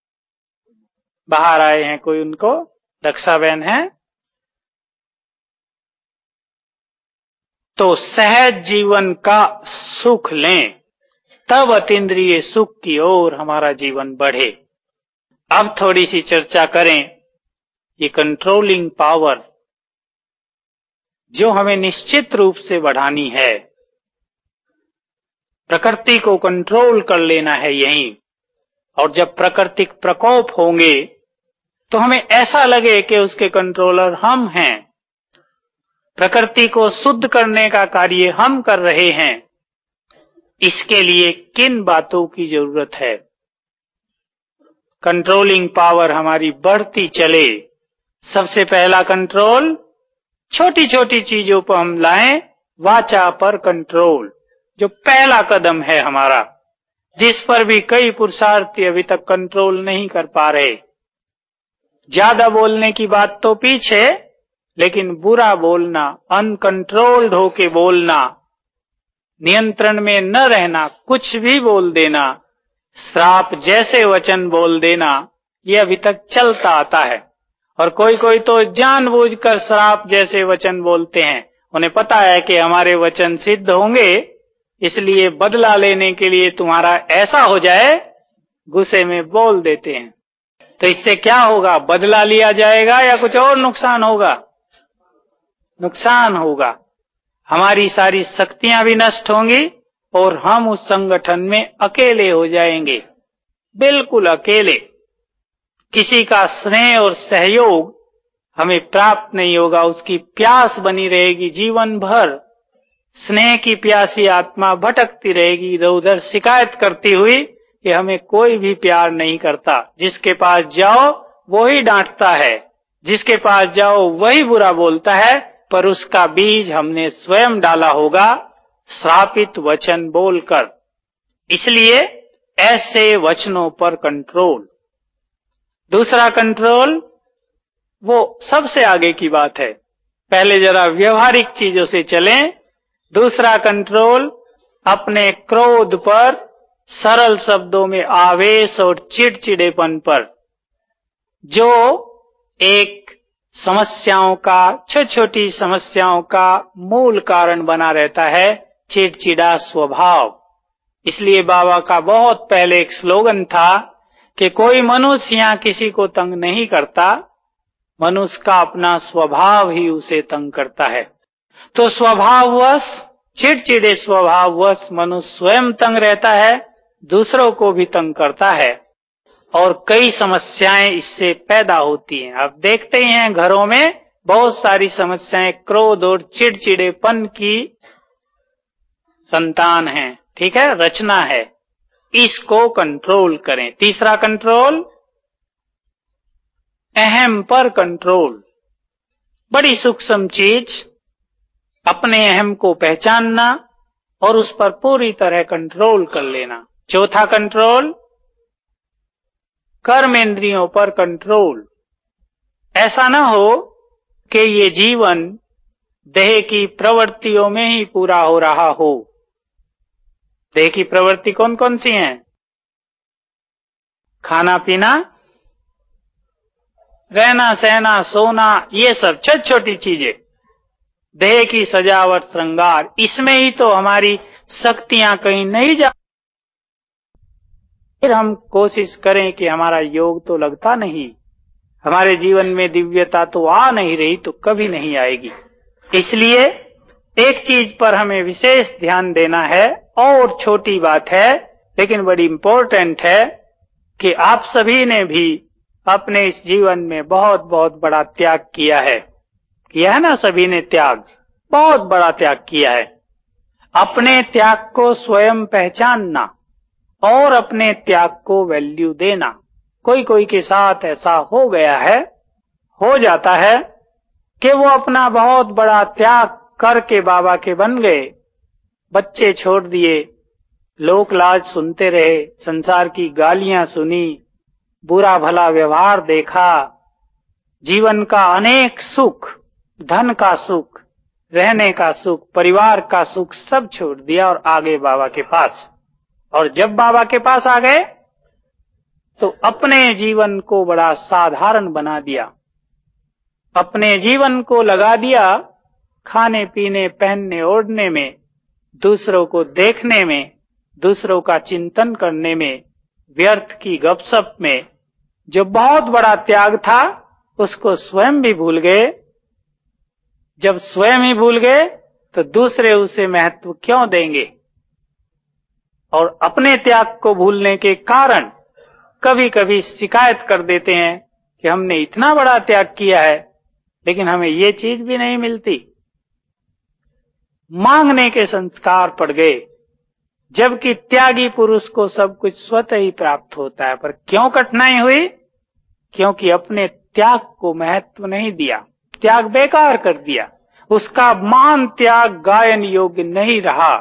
बाहर आए हैं, कोई उनको दक्षाबेन है? तो सहज जीवन का सुख लें, तब अतीन्द्रिय सुख की ओर हमारा जीवन बढ़े। अब थोड़ी सी चर्चा करें ये कंट्रोलिंग पावर जो हमें निश्चित रूप से बढ़ानी है। प्रकृति को कंट्रोल कर लेना है यहीं, और जब प्राकृतिक प्रकोप होंगे तो हमें ऐसा लगे कि उसके कंट्रोलर हम हैं। प्रकृति को शुद्ध करने का कार्य हम कर रहे हैं। इसके लिए किन बातों की जरूरत है? कंट्रोलिंग पावर हमारी बढ़ती चले। सबसे पहला कंट्रोल छोटी छोटी चीजों पर हम लाएं, वाचा पर कंट्रोल, जो पहला कदम है हमारा, जिस पर भी कई पुरुषार्थी अभी तक कंट्रोल नहीं कर पा रहे। ज्यादा बोलने की बात तो पीछे, लेकिन बुरा बोलना, अनकंट्रोल्ड होके बोलना, नियंत्रण में न रहना, कुछ भी बोल देना, श्राप जैसे वचन बोल देना, ये अभी तक चलता आता है। और कोई कोई तो जानबूझकर श्राप जैसे वचन बोलते हैं। उन्हें पता है कि हमारे वचन सिद्ध होंगे, इसलिए बदला लेने के लिए तुम्हारा ऐसा हो जाए, गुस्से में बोल देते हैं। तो इससे क्या होगा? बदला लिया जाएगा या कुछ और नुकसान होगा? नुकसान होगा। हमारी सारी शक्तियां भी नष्ट होंगी और हम उस संगठन में अकेले हो जाएंगे, बिल्कुल अकेले। किसी का स्नेह और सहयोग हमें प्राप्त नहीं होगा, उसकी प्यास बनी रहेगी जीवन भर। स्नेह की प्यासी आत्मा भटकती रहेगी इधर उधर, शिकायत करती हुई कि हमें कोई भी प्यार नहीं करता। जिसके पास जाओ वो ही डांटता है, जिसके पास जाओ वही बुरा बोलता है, पर उसका बीज हमने स्वयं डाला होगा श्रापित वचन बोलकर। इसलिए ऐसे वचनों पर कंट्रोल। दूसरा कंट्रोल, वो सबसे आगे की बात है। पहले जरा व्यवहारिक चीजों से चलें। दूसरा कंट्रोल, अपने क्रोध पर, सरल शब्दों में आवेश और चिड़चिड़ेपन पर, जो एक समस्याओं का, छोटी छोटी समस्याओं का मूल कारण बना रहता है, चिड़चिड़ा स्वभाव। इसलिए बाबा का बहुत पहले एक स्लोगन था कि कोई मनुष्य यहाँ किसी को तंग नहीं करता, मनुष्य का अपना स्वभाव ही उसे तंग करता है। तो स्वभाववश, चिड़चिड़े स्वभाववश मनुष्य स्वयं तंग रहता है, दूसरों को भी तंग करता है, और कई समस्याएं इससे पैदा होती हैं। आप देखते ही हैं घरों में बहुत सारी समस्याएं क्रोध और चिड़चिड़ेपन की संतान है, ठीक है, रचना है। इसको कंट्रोल करें। तीसरा कंट्रोल, अहम पर कंट्रोल। बड़ी सूक्ष्म चीज, अपने अहम को पहचानना और उस पर पूरी तरह कंट्रोल कर लेना। चौथा कंट्रोल, कर्मेंद्रियों पर कंट्रोल। ऐसा न हो कि ये जीवन देह की प्रवृत्तियों में ही पूरा हो रहा हो। देह की प्रवृत्ति कौन कौन सी हैं? खाना पीना, रहना सहना, सोना, ये सब छोटी छोटी चीजें, देह की सजावट श्रृंगार, इसमें ही तो हमारी शक्तियां कहीं नहीं जा। फिर हम कोशिश करें कि हमारा योग तो लगता नहीं, हमारे जीवन में दिव्यता तो आ नहीं रही, तो कभी नहीं आएगी। इसलिए एक चीज पर हमें विशेष ध्यान देना है, और छोटी बात है लेकिन बड़ी इंपॉर्टेंट है, कि आप सभी ने भी अपने इस जीवन में बहुत बहुत बड़ा त्याग किया है। किया है ना? सभी ने त्याग, बहुत बड़ा त्याग किया है। अपने त्याग को स्वयं पहचानना और अपने त्याग को वैल्यू देना। कोई कोई के साथ ऐसा हो गया है, हो जाता है कि वो अपना बहुत बड़ा त्याग करके बाबा के बन गए, बच्चे छोड़ दिए, लोक लाज सुनते रहे, संसार की गालियां सुनी, बुरा भला व्यवहार देखा, जीवन का अनेक सुख, धन का सुख, रहने का सुख, परिवार का सुख सब छोड़ दिया और आ गए बाबा के पास। और जब बाबा के पास आ गए तो अपने जीवन को बड़ा साधारण बना दिया, अपने जीवन को लगा दिया खाने पीने, पहनने ओढ़ने में, दूसरों को देखने में, दूसरों का चिंतन करने में, व्यर्थ की गपशप में। जो बहुत बड़ा त्याग था उसको स्वयं भी भूल गए। जब स्वयं ही भूल गए तो दूसरे उसे महत्व क्यों देंगे? और अपने त्याग को भूलने के कारण कभी कभी शिकायत कर देते हैं कि हमने इतना बड़ा त्याग किया है लेकिन हमें ये चीज भी नहीं मिलती। मांगने के संस्कार पड़ गए, जबकि त्यागी पुरुष को सब कुछ स्वतः ही प्राप्त होता है। पर क्यों कठिनाई हुई? क्योंकि अपने त्याग को महत्व नहीं दिया, त्याग बेकार कर दिया, उसका मान त्याग गायन योग्य नहीं रहा,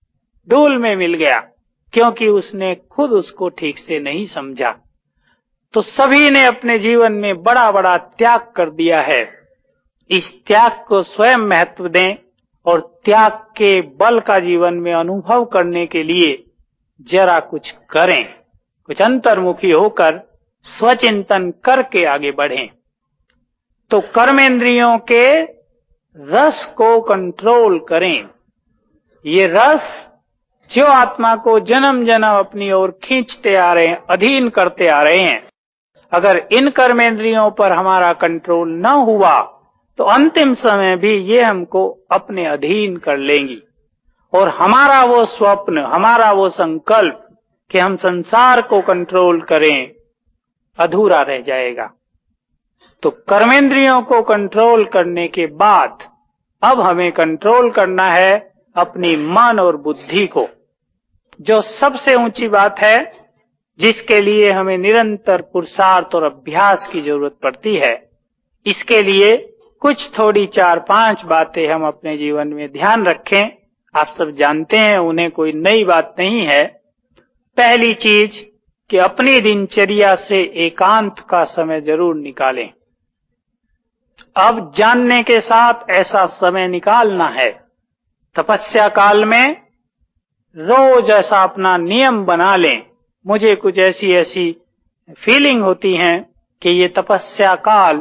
धूल में मिल गया, क्योंकि उसने खुद उसको ठीक से नहीं समझा। तो सभी ने अपने जीवन में बड़ा बड़ा त्याग कर दिया है। इस त्याग को स्वयं महत्व दें और त्याग के बल का जीवन में अनुभव करने के लिए जरा कुछ करें, कुछ अंतर्मुखी होकर स्वचिंतन करके आगे बढ़ें। तो कर्मेंद्रियों के रस को कंट्रोल करें। ये रस जो आत्मा को जन्म जन्म अपनी ओर खींचते आ रहे हैं, अधीन करते आ रहे हैं, अगर इन कर्मेंद्रियों पर हमारा कंट्रोल न हुआ तो अंतिम समय भी ये हमको अपने अधीन कर लेंगी और हमारा वो स्वप्न, हमारा वो संकल्प कि हम संसार को कंट्रोल करें, अधूरा रह जाएगा। तो कर्मेंद्रियों को कंट्रोल करने के बाद अब हमें कंट्रोल करना है अपनी मन और बुद्धि को, जो सबसे ऊंची बात है, जिसके लिए हमें निरंतर पुरुषार्थ और अभ्यास की जरूरत पड़ती है। इसके लिए कुछ थोड़ी चार पांच बातें हम अपने जीवन में ध्यान रखें। आप सब जानते हैं, उन्हें कोई नई बात नहीं है। पहली चीज कि अपनी दिनचर्या से एकांत का समय जरूर निकालें। अब जानने के साथ ऐसा समय निकालना है। तपस्या काल में रोज ऐसा अपना नियम बना लें। मुझे कुछ ऐसी ऐसी फीलिंग होती है कि ये तपस्या काल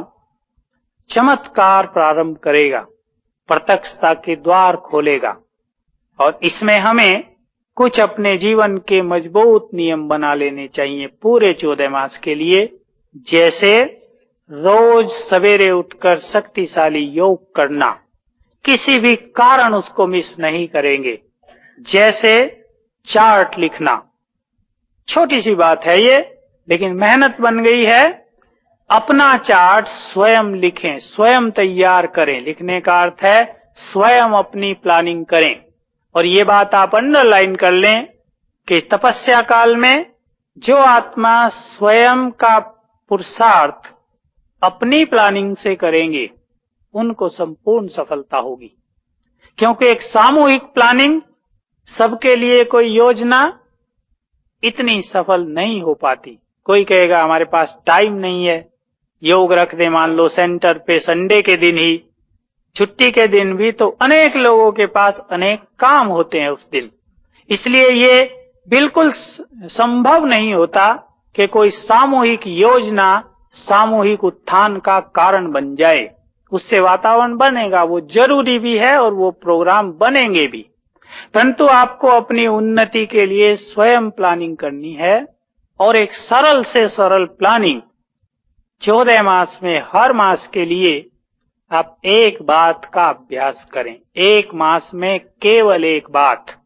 चमत्कार प्रारंभ करेगा, प्रत्यक्षता के द्वार खोलेगा और इसमें हमें कुछ अपने जीवन के मजबूत नियम बना लेने चाहिए पूरे चौदह मास के लिए। जैसे रोज सवेरे उठकर शक्तिशाली योग करना, किसी भी कारण उसको मिस नहीं करेंगे। जैसे चार्ट लिखना, छोटी सी बात है ये, लेकिन मेहनत बन गई है। अपना चार्ट स्वयं लिखें, स्वयं तैयार करें। लिखने का अर्थ है स्वयं अपनी प्लानिंग करें। और ये बात आप अंडरलाइन कर लें कि तपस्या काल में जो आत्मा स्वयं का पुरुषार्थ अपनी प्लानिंग से करेंगे, उनको संपूर्ण सफलता होगी। क्योंकि एक सामूहिक प्लानिंग, सबके लिए कोई योजना इतनी सफल नहीं हो पाती। कोई कहेगा हमारे पास टाइम नहीं है, योग रख दे मान लो सेंटर पे संडे के दिन ही, छुट्टी के दिन भी तो अनेक लोगों के पास अनेक काम होते हैं उस दिन। इसलिए ये बिल्कुल संभव नहीं होता कि कोई सामूहिक योजना सामूहिक उत्थान का कारण बन जाए। उससे वातावरण बनेगा, वो जरूरी भी है और वो प्रोग्राम बनेंगे भी, परंतु आपको अपनी उन्नति के लिए स्वयं प्लानिंग करनी है। और एक सरल से सरल प्लानिंग चौदह मास में हर मास के लिए आप एक बात का अभ्यास करें। एक मास में केवल एक बात,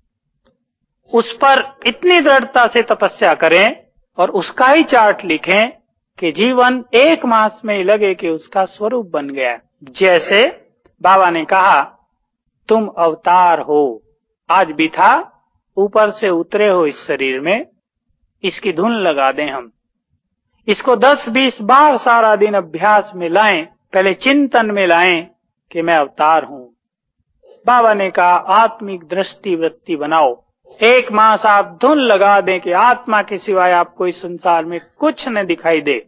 उस पर इतनी दृढ़ता से तपस्या करें और उसका ही चार्ट लिखें कि जीवन एक मास में लगे कि उसका स्वरूप बन गया। जैसे बाबा ने कहा, तुम अवतार हो, आज भी था, ऊपर से उतरे हो इस शरीर में, इसकी धुन लगा दें हम। इसको दस बीस बार सारा दिन अभ्यास में लाएं, पहले चिंतन में लाएं कि मैं अवतार हूं। बाबा ने कहा आत्मिक दृष्टि वृत्ति बनाओ। एक मास आप धुन लगा दें कि आत्मा के सिवाय आपको इस संसार में कुछ न दिखाई दे।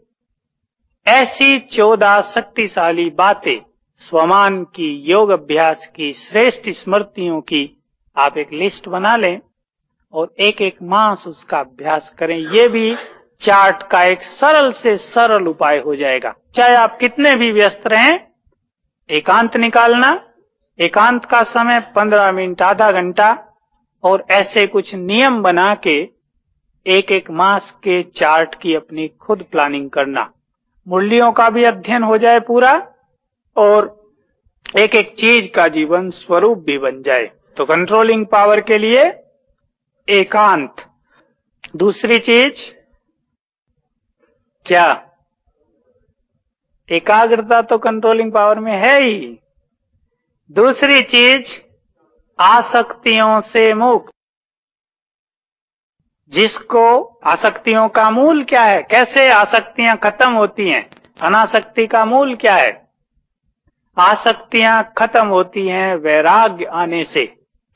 ऐसी चौदह शक्तिशाली बातें, स्वमान की, योग अभ्यास की, श्रेष्ठ स्मृतियों की आप एक लिस्ट बना लें और एक एक मास उसका अभ्यास करें। ये भी चार्ट का एक सरल से सरल उपाय हो जाएगा। चाहे आप कितने भी व्यस्त रहें, एकांत निकालना, एकांत का समय पंद्रह मिनट, आधा घंटा, और ऐसे कुछ नियम बना के एक एक मास के चार्ट की अपनी खुद प्लानिंग करना। मूल्यों का भी अध्ययन हो जाए पूरा और एक एक चीज का जीवन स्वरूप भी बन जाए। तो कंट्रोलिंग पावर के लिए एकांत। दूसरी चीज क्या? एकाग्रता तो कंट्रोलिंग पावर में है ही। दूसरी चीज आसक्तियों से मुक्त। जिसको आसक्तियों का मूल क्या है, कैसे आसक्तियां खत्म होती हैं, अनासक्ति का मूल क्या है? आसक्तियां खत्म होती हैं वैराग्य आने से,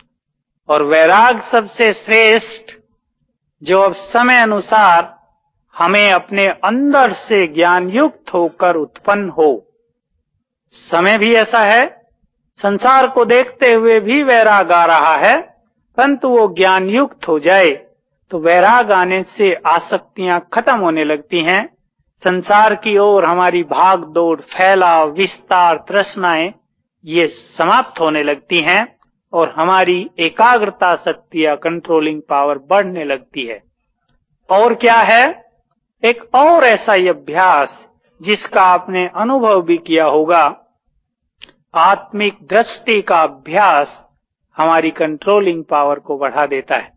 और वैराग्य सबसे श्रेष्ठ, जो अब समय अनुसार हमें अपने अंदर से ज्ञान युक्त होकर उत्पन्न हो। समय भी ऐसा है, संसार को देखते हुए भी वैराग आ रहा है, परंतु वो ज्ञान युक्त हो जाए तो वैराग आने से आसक्तियां खत्म होने लगती हैं। संसार की ओर हमारी भाग दौड़, फैलाव, विस्तार, तृष्णाएं ये समाप्त होने लगती हैं और हमारी एकाग्रता शक्ति या कंट्रोलिंग पावर बढ़ने लगती है। और क्या है? एक और ऐसा ही अभ्यास जिसका आपने अनुभव भी किया होगा, आत्मिक दृष्टि का अभ्यास हमारी कंट्रोलिंग पावर को बढ़ा देता है।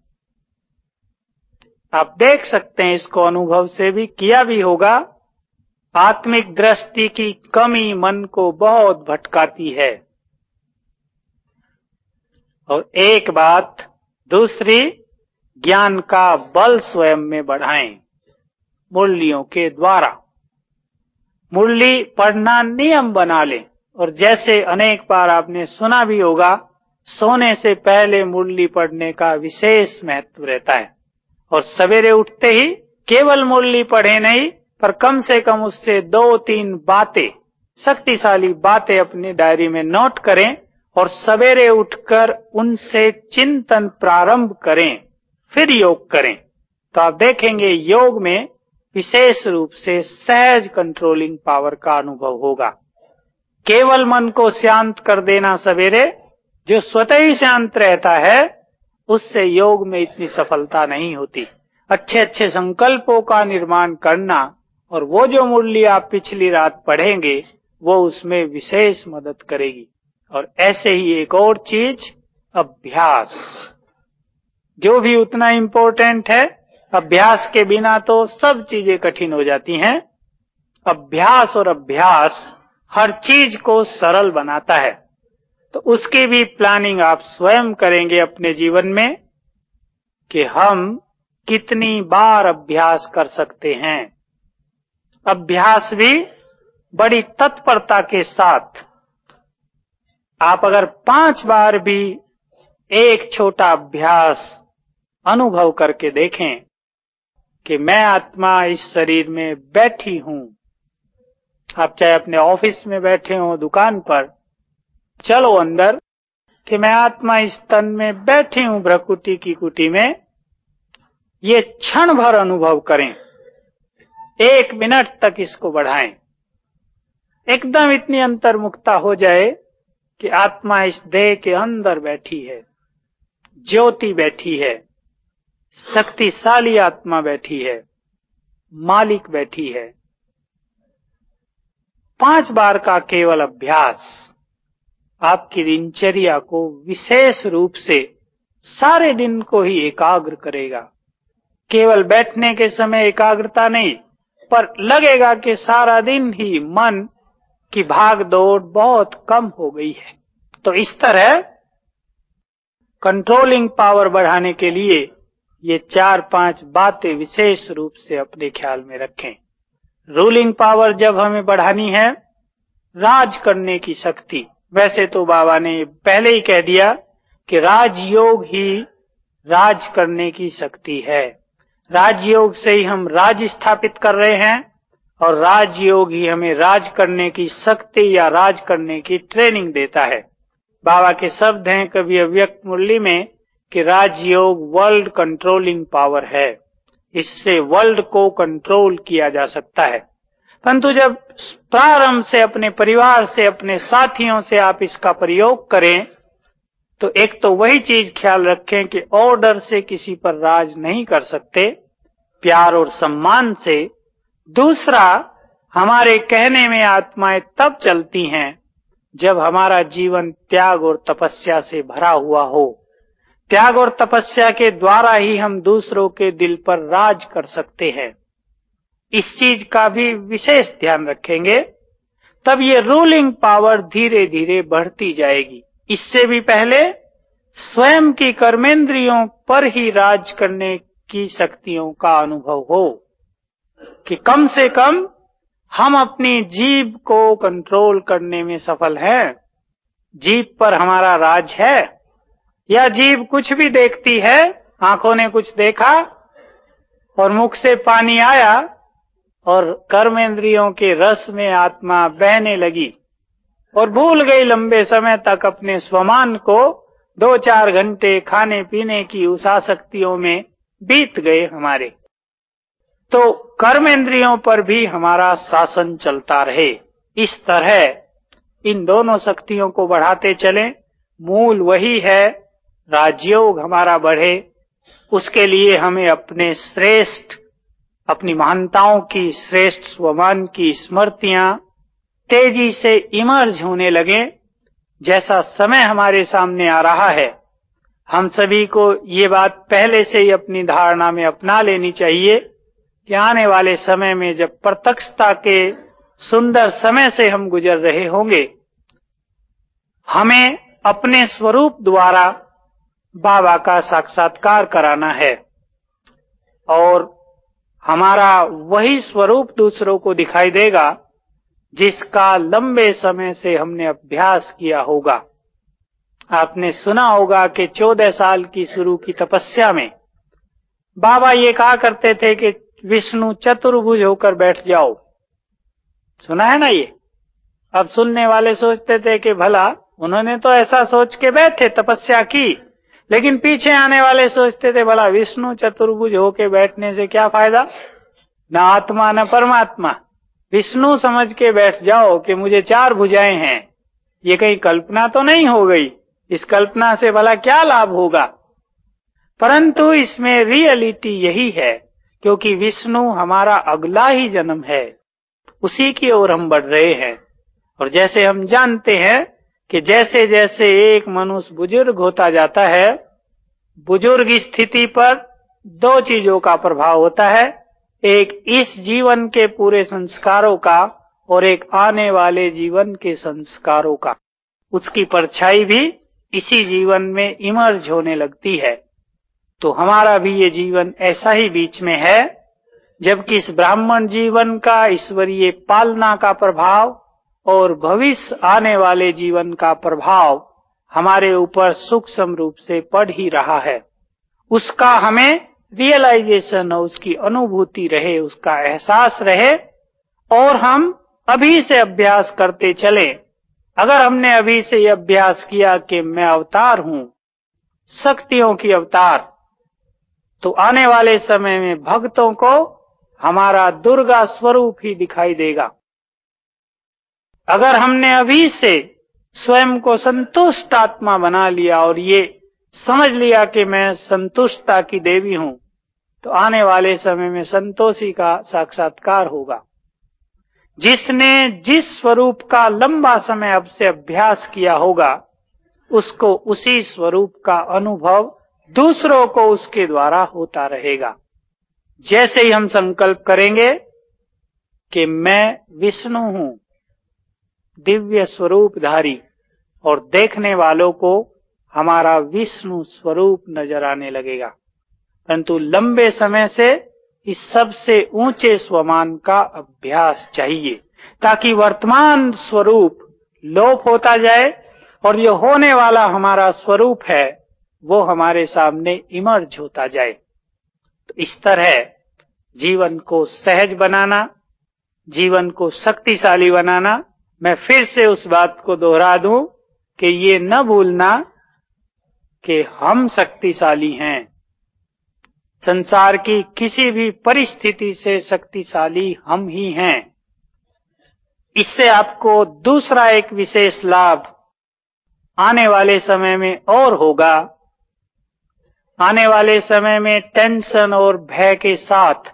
आप देख सकते हैं, इसको अनुभव से भी किया भी होगा। आत्मिक दृष्टि की कमी मन को बहुत भटकाती है। और एक बात, दूसरी, ज्ञान का बल स्वयं में बढ़ाएं मुरलियों के द्वारा। मुरली पढ़ना नियम बना लें। और जैसे अनेक बार आपने सुना भी होगा, सोने से पहले मुरली पढ़ने का विशेष महत्व रहता है। और सवेरे उठते ही केवल मुरली पढ़े नहीं, पर कम से कम उससे दो तीन बातें, शक्तिशाली बातें अपनी डायरी में नोट करें और सवेरे उठकर उनसे चिंतन प्रारंभ करें, फिर योग करें। तो आप देखेंगे योग में विशेष रूप से सहज कंट्रोलिंग पावर का अनुभव होगा। केवल मन को शांत कर देना सवेरे, जो स्वतः ही शांत रहता है, उससे योग में इतनी सफलता नहीं होती। अच्छे अच्छे संकल्पों का निर्माण करना और वो जो मुरली आप पिछली रात पढ़ेंगे वो उसमें विशेष मदद करेगी। और ऐसे ही एक और चीज, अभ्यास, जो भी उतना इम्पोर्टेंट है। अभ्यास के बिना तो सब चीजें कठिन हो जाती हैं। अभ्यास और अभ्यास हर चीज को सरल बनाता है। तो उसकी भी प्लानिंग आप स्वयं करेंगे अपने जीवन में कि हम कितनी बार अभ्यास कर सकते हैं। अभ्यास भी बड़ी तत्परता के साथ। आप अगर पांच बार भी एक छोटा अभ्यास अनुभव करके देखें कि मैं आत्मा इस शरीर में बैठी हूं। आप चाहे अपने ऑफिस में बैठे हो, दुकान पर, चलो अंदर कि मैं आत्मा इस तन में बैठी हूं भ्रकुटी की कुटी में। ये क्षण भर अनुभव करें, एक मिनट तक इसको बढ़ाएं। एकदम इतनी अंतर्मुखता हो जाए कि आत्मा इस देह के अंदर बैठी है, ज्योति बैठी है, शक्तिशाली आत्मा बैठी है, मालिक बैठी है। पांच बार का केवल अभ्यास आपकी दिनचर्या को विशेष रूप से सारे दिन को ही एकाग्र करेगा। केवल बैठने के समय एकाग्रता नहीं, पर लगेगा कि सारा दिन ही मन की भाग दौड़ बहुत कम हो गई है। तो इस तरह कंट्रोलिंग पावर बढ़ाने के लिए ये चार पांच बातें विशेष रूप से अपने ख्याल में रखें। रूलिंग पावर जब हमें बढ़ानी है, राज करने की शक्ति, वैसे तो बाबा ने पहले ही कह दिया कि राजयोग ही राज करने की शक्ति है। राजयोग से ही हम राज स्थापित कर रहे हैं और राजयोग ही हमें राज करने की शक्ति या राज करने की ट्रेनिंग देता है। बाबा के शब्द हैं कभी अव्यक्त मुरली में कि राजयोग वर्ल्ड कंट्रोलिंग पावर है। इससे वर्ल्ड को कंट्रोल किया जा सकता है। परंतु जब प्रारंभ से अपने परिवार से, अपने साथियों से आप इसका प्रयोग करें तो एक तो वही चीज ख्याल रखें कि ऑर्डर से किसी पर राज नहीं कर सकते, प्यार और सम्मान से। दूसरा, हमारे कहने में आत्माएं तब चलती हैं जब हमारा जीवन त्याग और तपस्या से भरा हुआ हो। त्याग और तपस्या के द्वारा ही हम दूसरों के दिल पर राज कर सकते हैं। इस चीज का भी विशेष ध्यान रखेंगे, तब ये रूलिंग पावर धीरे धीरे बढ़ती जाएगी। इससे भी पहले स्वयं की कर्मेंद्रियों पर ही राज करने की शक्तियों का अनुभव हो कि कम से कम हम अपनी जीभ को कंट्रोल करने में सफल हैं। जीभ पर हमारा राज है या जीभ कुछ भी देखती है, आंखों ने कुछ देखा और मुख से पानी आया और कर्मेंद्रियों के रस में आत्मा बहने लगी और भूल गई लंबे समय तक अपने स्वमान को। दो चार घंटे खाने पीने की उस आसक्तियों में बीत गए हमारे। तो कर्मेंद्रियों पर भी हमारा शासन चलता रहे। इस तरह इन दोनों शक्तियों को बढ़ाते चलें। मूल वही है, राजयोग हमारा बढ़े। उसके लिए हमें अपने श्रेष्ठ, अपनी महानताओं की, श्रेष्ठ स्वमान की स्मृतियां तेजी से इमर्ज होने लगे। जैसा समय हमारे सामने आ रहा है, हम सभी को ये बात पहले से ही अपनी धारणा में अपना लेनी चाहिए कि आने वाले समय में जब प्रत्यक्षता के सुंदर समय से हम गुजर रहे होंगे, हमें अपने स्वरूप द्वारा बाबा का साक्षात्कार कराना है और हमारा वही स्वरूप दूसरों को दिखाई देगा जिसका लंबे समय से हमने अभ्यास किया होगा। आपने सुना होगा कि चौदह साल की शुरू की तपस्या में बाबा ये कहा करते थे कि विष्णु चतुर्भुज होकर बैठ जाओ। सुना है ना ये? अब सुनने वाले सोचते थे कि भला उन्होंने तो ऐसा सोच के बैठे तपस्या की, लेकिन पीछे आने वाले सोचते थे भला विष्णु चतुर्भुज होके बैठने से क्या फायदा, न आत्मा न परमात्मा। विष्णु समझ के बैठ जाओ कि मुझे चार भुजाएं हैं, ये कहीं कल्पना तो नहीं हो गई, इस कल्पना से भला क्या लाभ होगा। परंतु इसमें रियलिटी यही है, क्योंकि विष्णु हमारा अगला ही जन्म है, उसी की ओर हम बढ़ रहे हैं। और जैसे हम जानते हैं कि जैसे जैसे एक मनुष्य बुजुर्ग होता जाता है, बुजुर्ग स्थिति पर दो चीजों का प्रभाव होता है, एक इस जीवन के पूरे संस्कारों का और एक आने वाले जीवन के संस्कारों का। उसकी परछाई भी इसी जीवन में इमर्ज होने लगती है। तो हमारा भी ये जीवन ऐसा ही बीच में है, जबकि इस ब्राह्मण जीवन का ईश्वरीय पालना का प्रभाव और भविष्य आने वाले जीवन का प्रभाव हमारे ऊपर सूक्ष्म रूप से पड़ ही रहा है। उसका हमें रियलाइजेशन हो, उसकी अनुभूति रहे, उसका एहसास रहे और हम अभी से अभ्यास करते चलें। अगर हमने अभी से ये अभ्यास किया कि मैं अवतार हूं, शक्तियों की अवतार, तो आने वाले समय में भक्तों को हमारा दुर्गा स्वरूप ही दिखाई देगा। अगर हमने अभी से स्वयं को संतुष्ट आत्मा बना लिया और ये समझ लिया कि मैं संतुष्टता की देवी हूं, तो आने वाले समय में संतोषी का साक्षात्कार होगा। जिसने जिस स्वरूप का लंबा समय अब से अभ्यास किया होगा, उसको उसी स्वरूप का अनुभव दूसरों को उसके द्वारा होता रहेगा। जैसे ही हम संकल्प करेंगे कि मैं विष्णु हूं, दिव्य स्वरूपधारी, और देखने वालों को हमारा विष्णु स्वरूप नजर आने लगेगा। परंतु लंबे समय से इस सबसे ऊंचे स्वमान का अभ्यास चाहिए, ताकि वर्तमान स्वरूप लोप होता जाए और जो होने वाला हमारा स्वरूप है वो हमारे सामने इमर्ज होता जाए। तो इस तरह जीवन को सहज बनाना, जीवन को शक्तिशाली बनाना। मैं फिर से उस बात को दोहरा दूं कि ये न भूलना कि हम शक्तिशाली हैं। संसार की किसी भी परिस्थिति से शक्तिशाली हम ही हैं। इससे आपको दूसरा एक विशेष लाभ आने वाले समय में और होगा। आने वाले समय में टेंशन और भय के साथ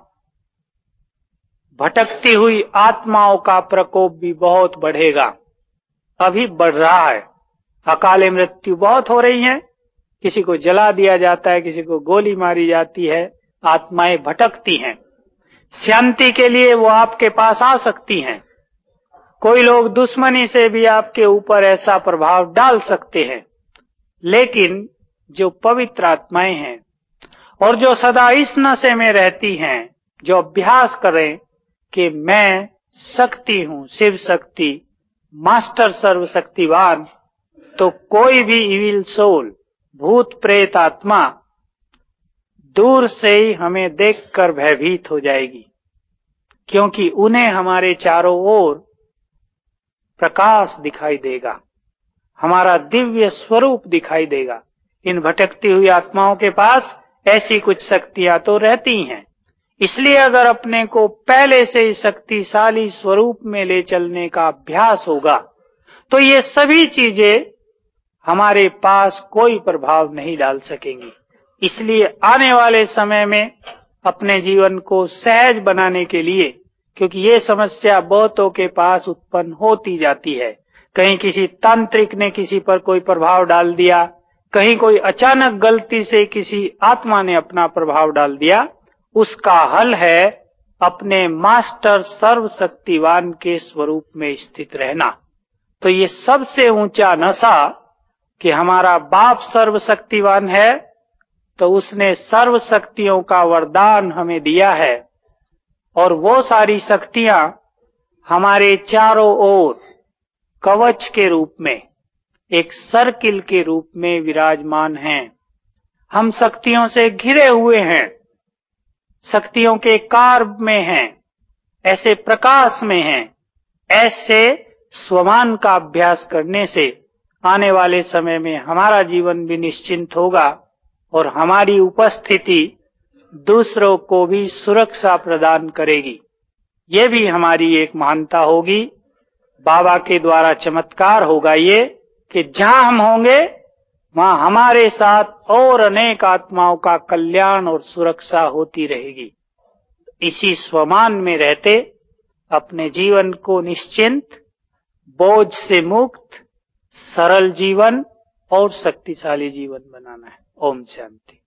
भटकती हुई आत्माओं का प्रकोप भी बहुत बढ़ेगा, अभी बढ़ रहा है। अकाले मृत्यु बहुत हो रही है, किसी को जला दिया जाता है, किसी को गोली मारी जाती है, आत्माएं भटकती हैं। शांति के लिए वो आपके पास आ सकती हैं। कोई लोग दुश्मनी से भी आपके ऊपर ऐसा प्रभाव डाल सकते हैं, लेकिन जो पवित्र आत्माएं हैं और जो सदा इस नशे में रहती हैं, जो अभ्यास करें कि मैं शक्ति हूं, शिव शक्ति, मास्टर सर्वशक्तिवान, तो कोई भी इविल सोल, भूत प्रेत आत्मा दूर से ही हमें देखकर भयभीत हो जाएगी, क्योंकि उन्हें हमारे चारों ओर प्रकाश दिखाई देगा, हमारा दिव्य स्वरूप दिखाई देगा। इन भटकती हुई आत्माओं के पास ऐसी कुछ शक्तियां तो रहती हैं। इसलिए अगर अपने को पहले से ही शक्तिशाली स्वरूप में ले चलने का अभ्यास होगा तो ये सभी चीजें हमारे पास कोई प्रभाव नहीं डाल सकेंगी। इसलिए आने वाले समय में अपने जीवन को सहज बनाने के लिए, क्योंकि ये समस्या बहुतों के पास उत्पन्न होती जाती है, कहीं किसी तांत्रिक ने किसी पर कोई प्रभाव डाल दिया, कहीं कोई अचानक गलती से किसी आत्मा ने अपना प्रभाव डाल दिया, उसका हल है अपने मास्टर सर्वशक्तिवान के स्वरूप में स्थित रहना। तो ये सबसे ऊंचा नशा कि हमारा बाप सर्वशक्तिवान है, तो उसने सर्व शक्तियों का वरदान हमें दिया है और वो सारी शक्तियां हमारे चारों ओर कवच के रूप में, एक सर्किल के रूप में विराजमान हैं। हम शक्तियों से घिरे हुए हैं, शक्तियों के कार्य में हैं, ऐसे प्रकाश में हैं। ऐसे स्वमान का अभ्यास करने से आने वाले समय में हमारा जीवन भी निश्चिंत होगा और हमारी उपस्थिति दूसरों को भी सुरक्षा प्रदान करेगी। ये भी हमारी एक महानता होगी। बाबा के द्वारा चमत्कार होगा ये कि जहां हम होंगे वहां हमारे साथ और अनेक आत्माओं का कल्याण और सुरक्षा होती रहेगी। इसी स्वमान में रहते अपने जीवन को निश्चिंत, बोझ से मुक्त, सरल जीवन और शक्तिशाली जीवन बनाना है। ओम शांति।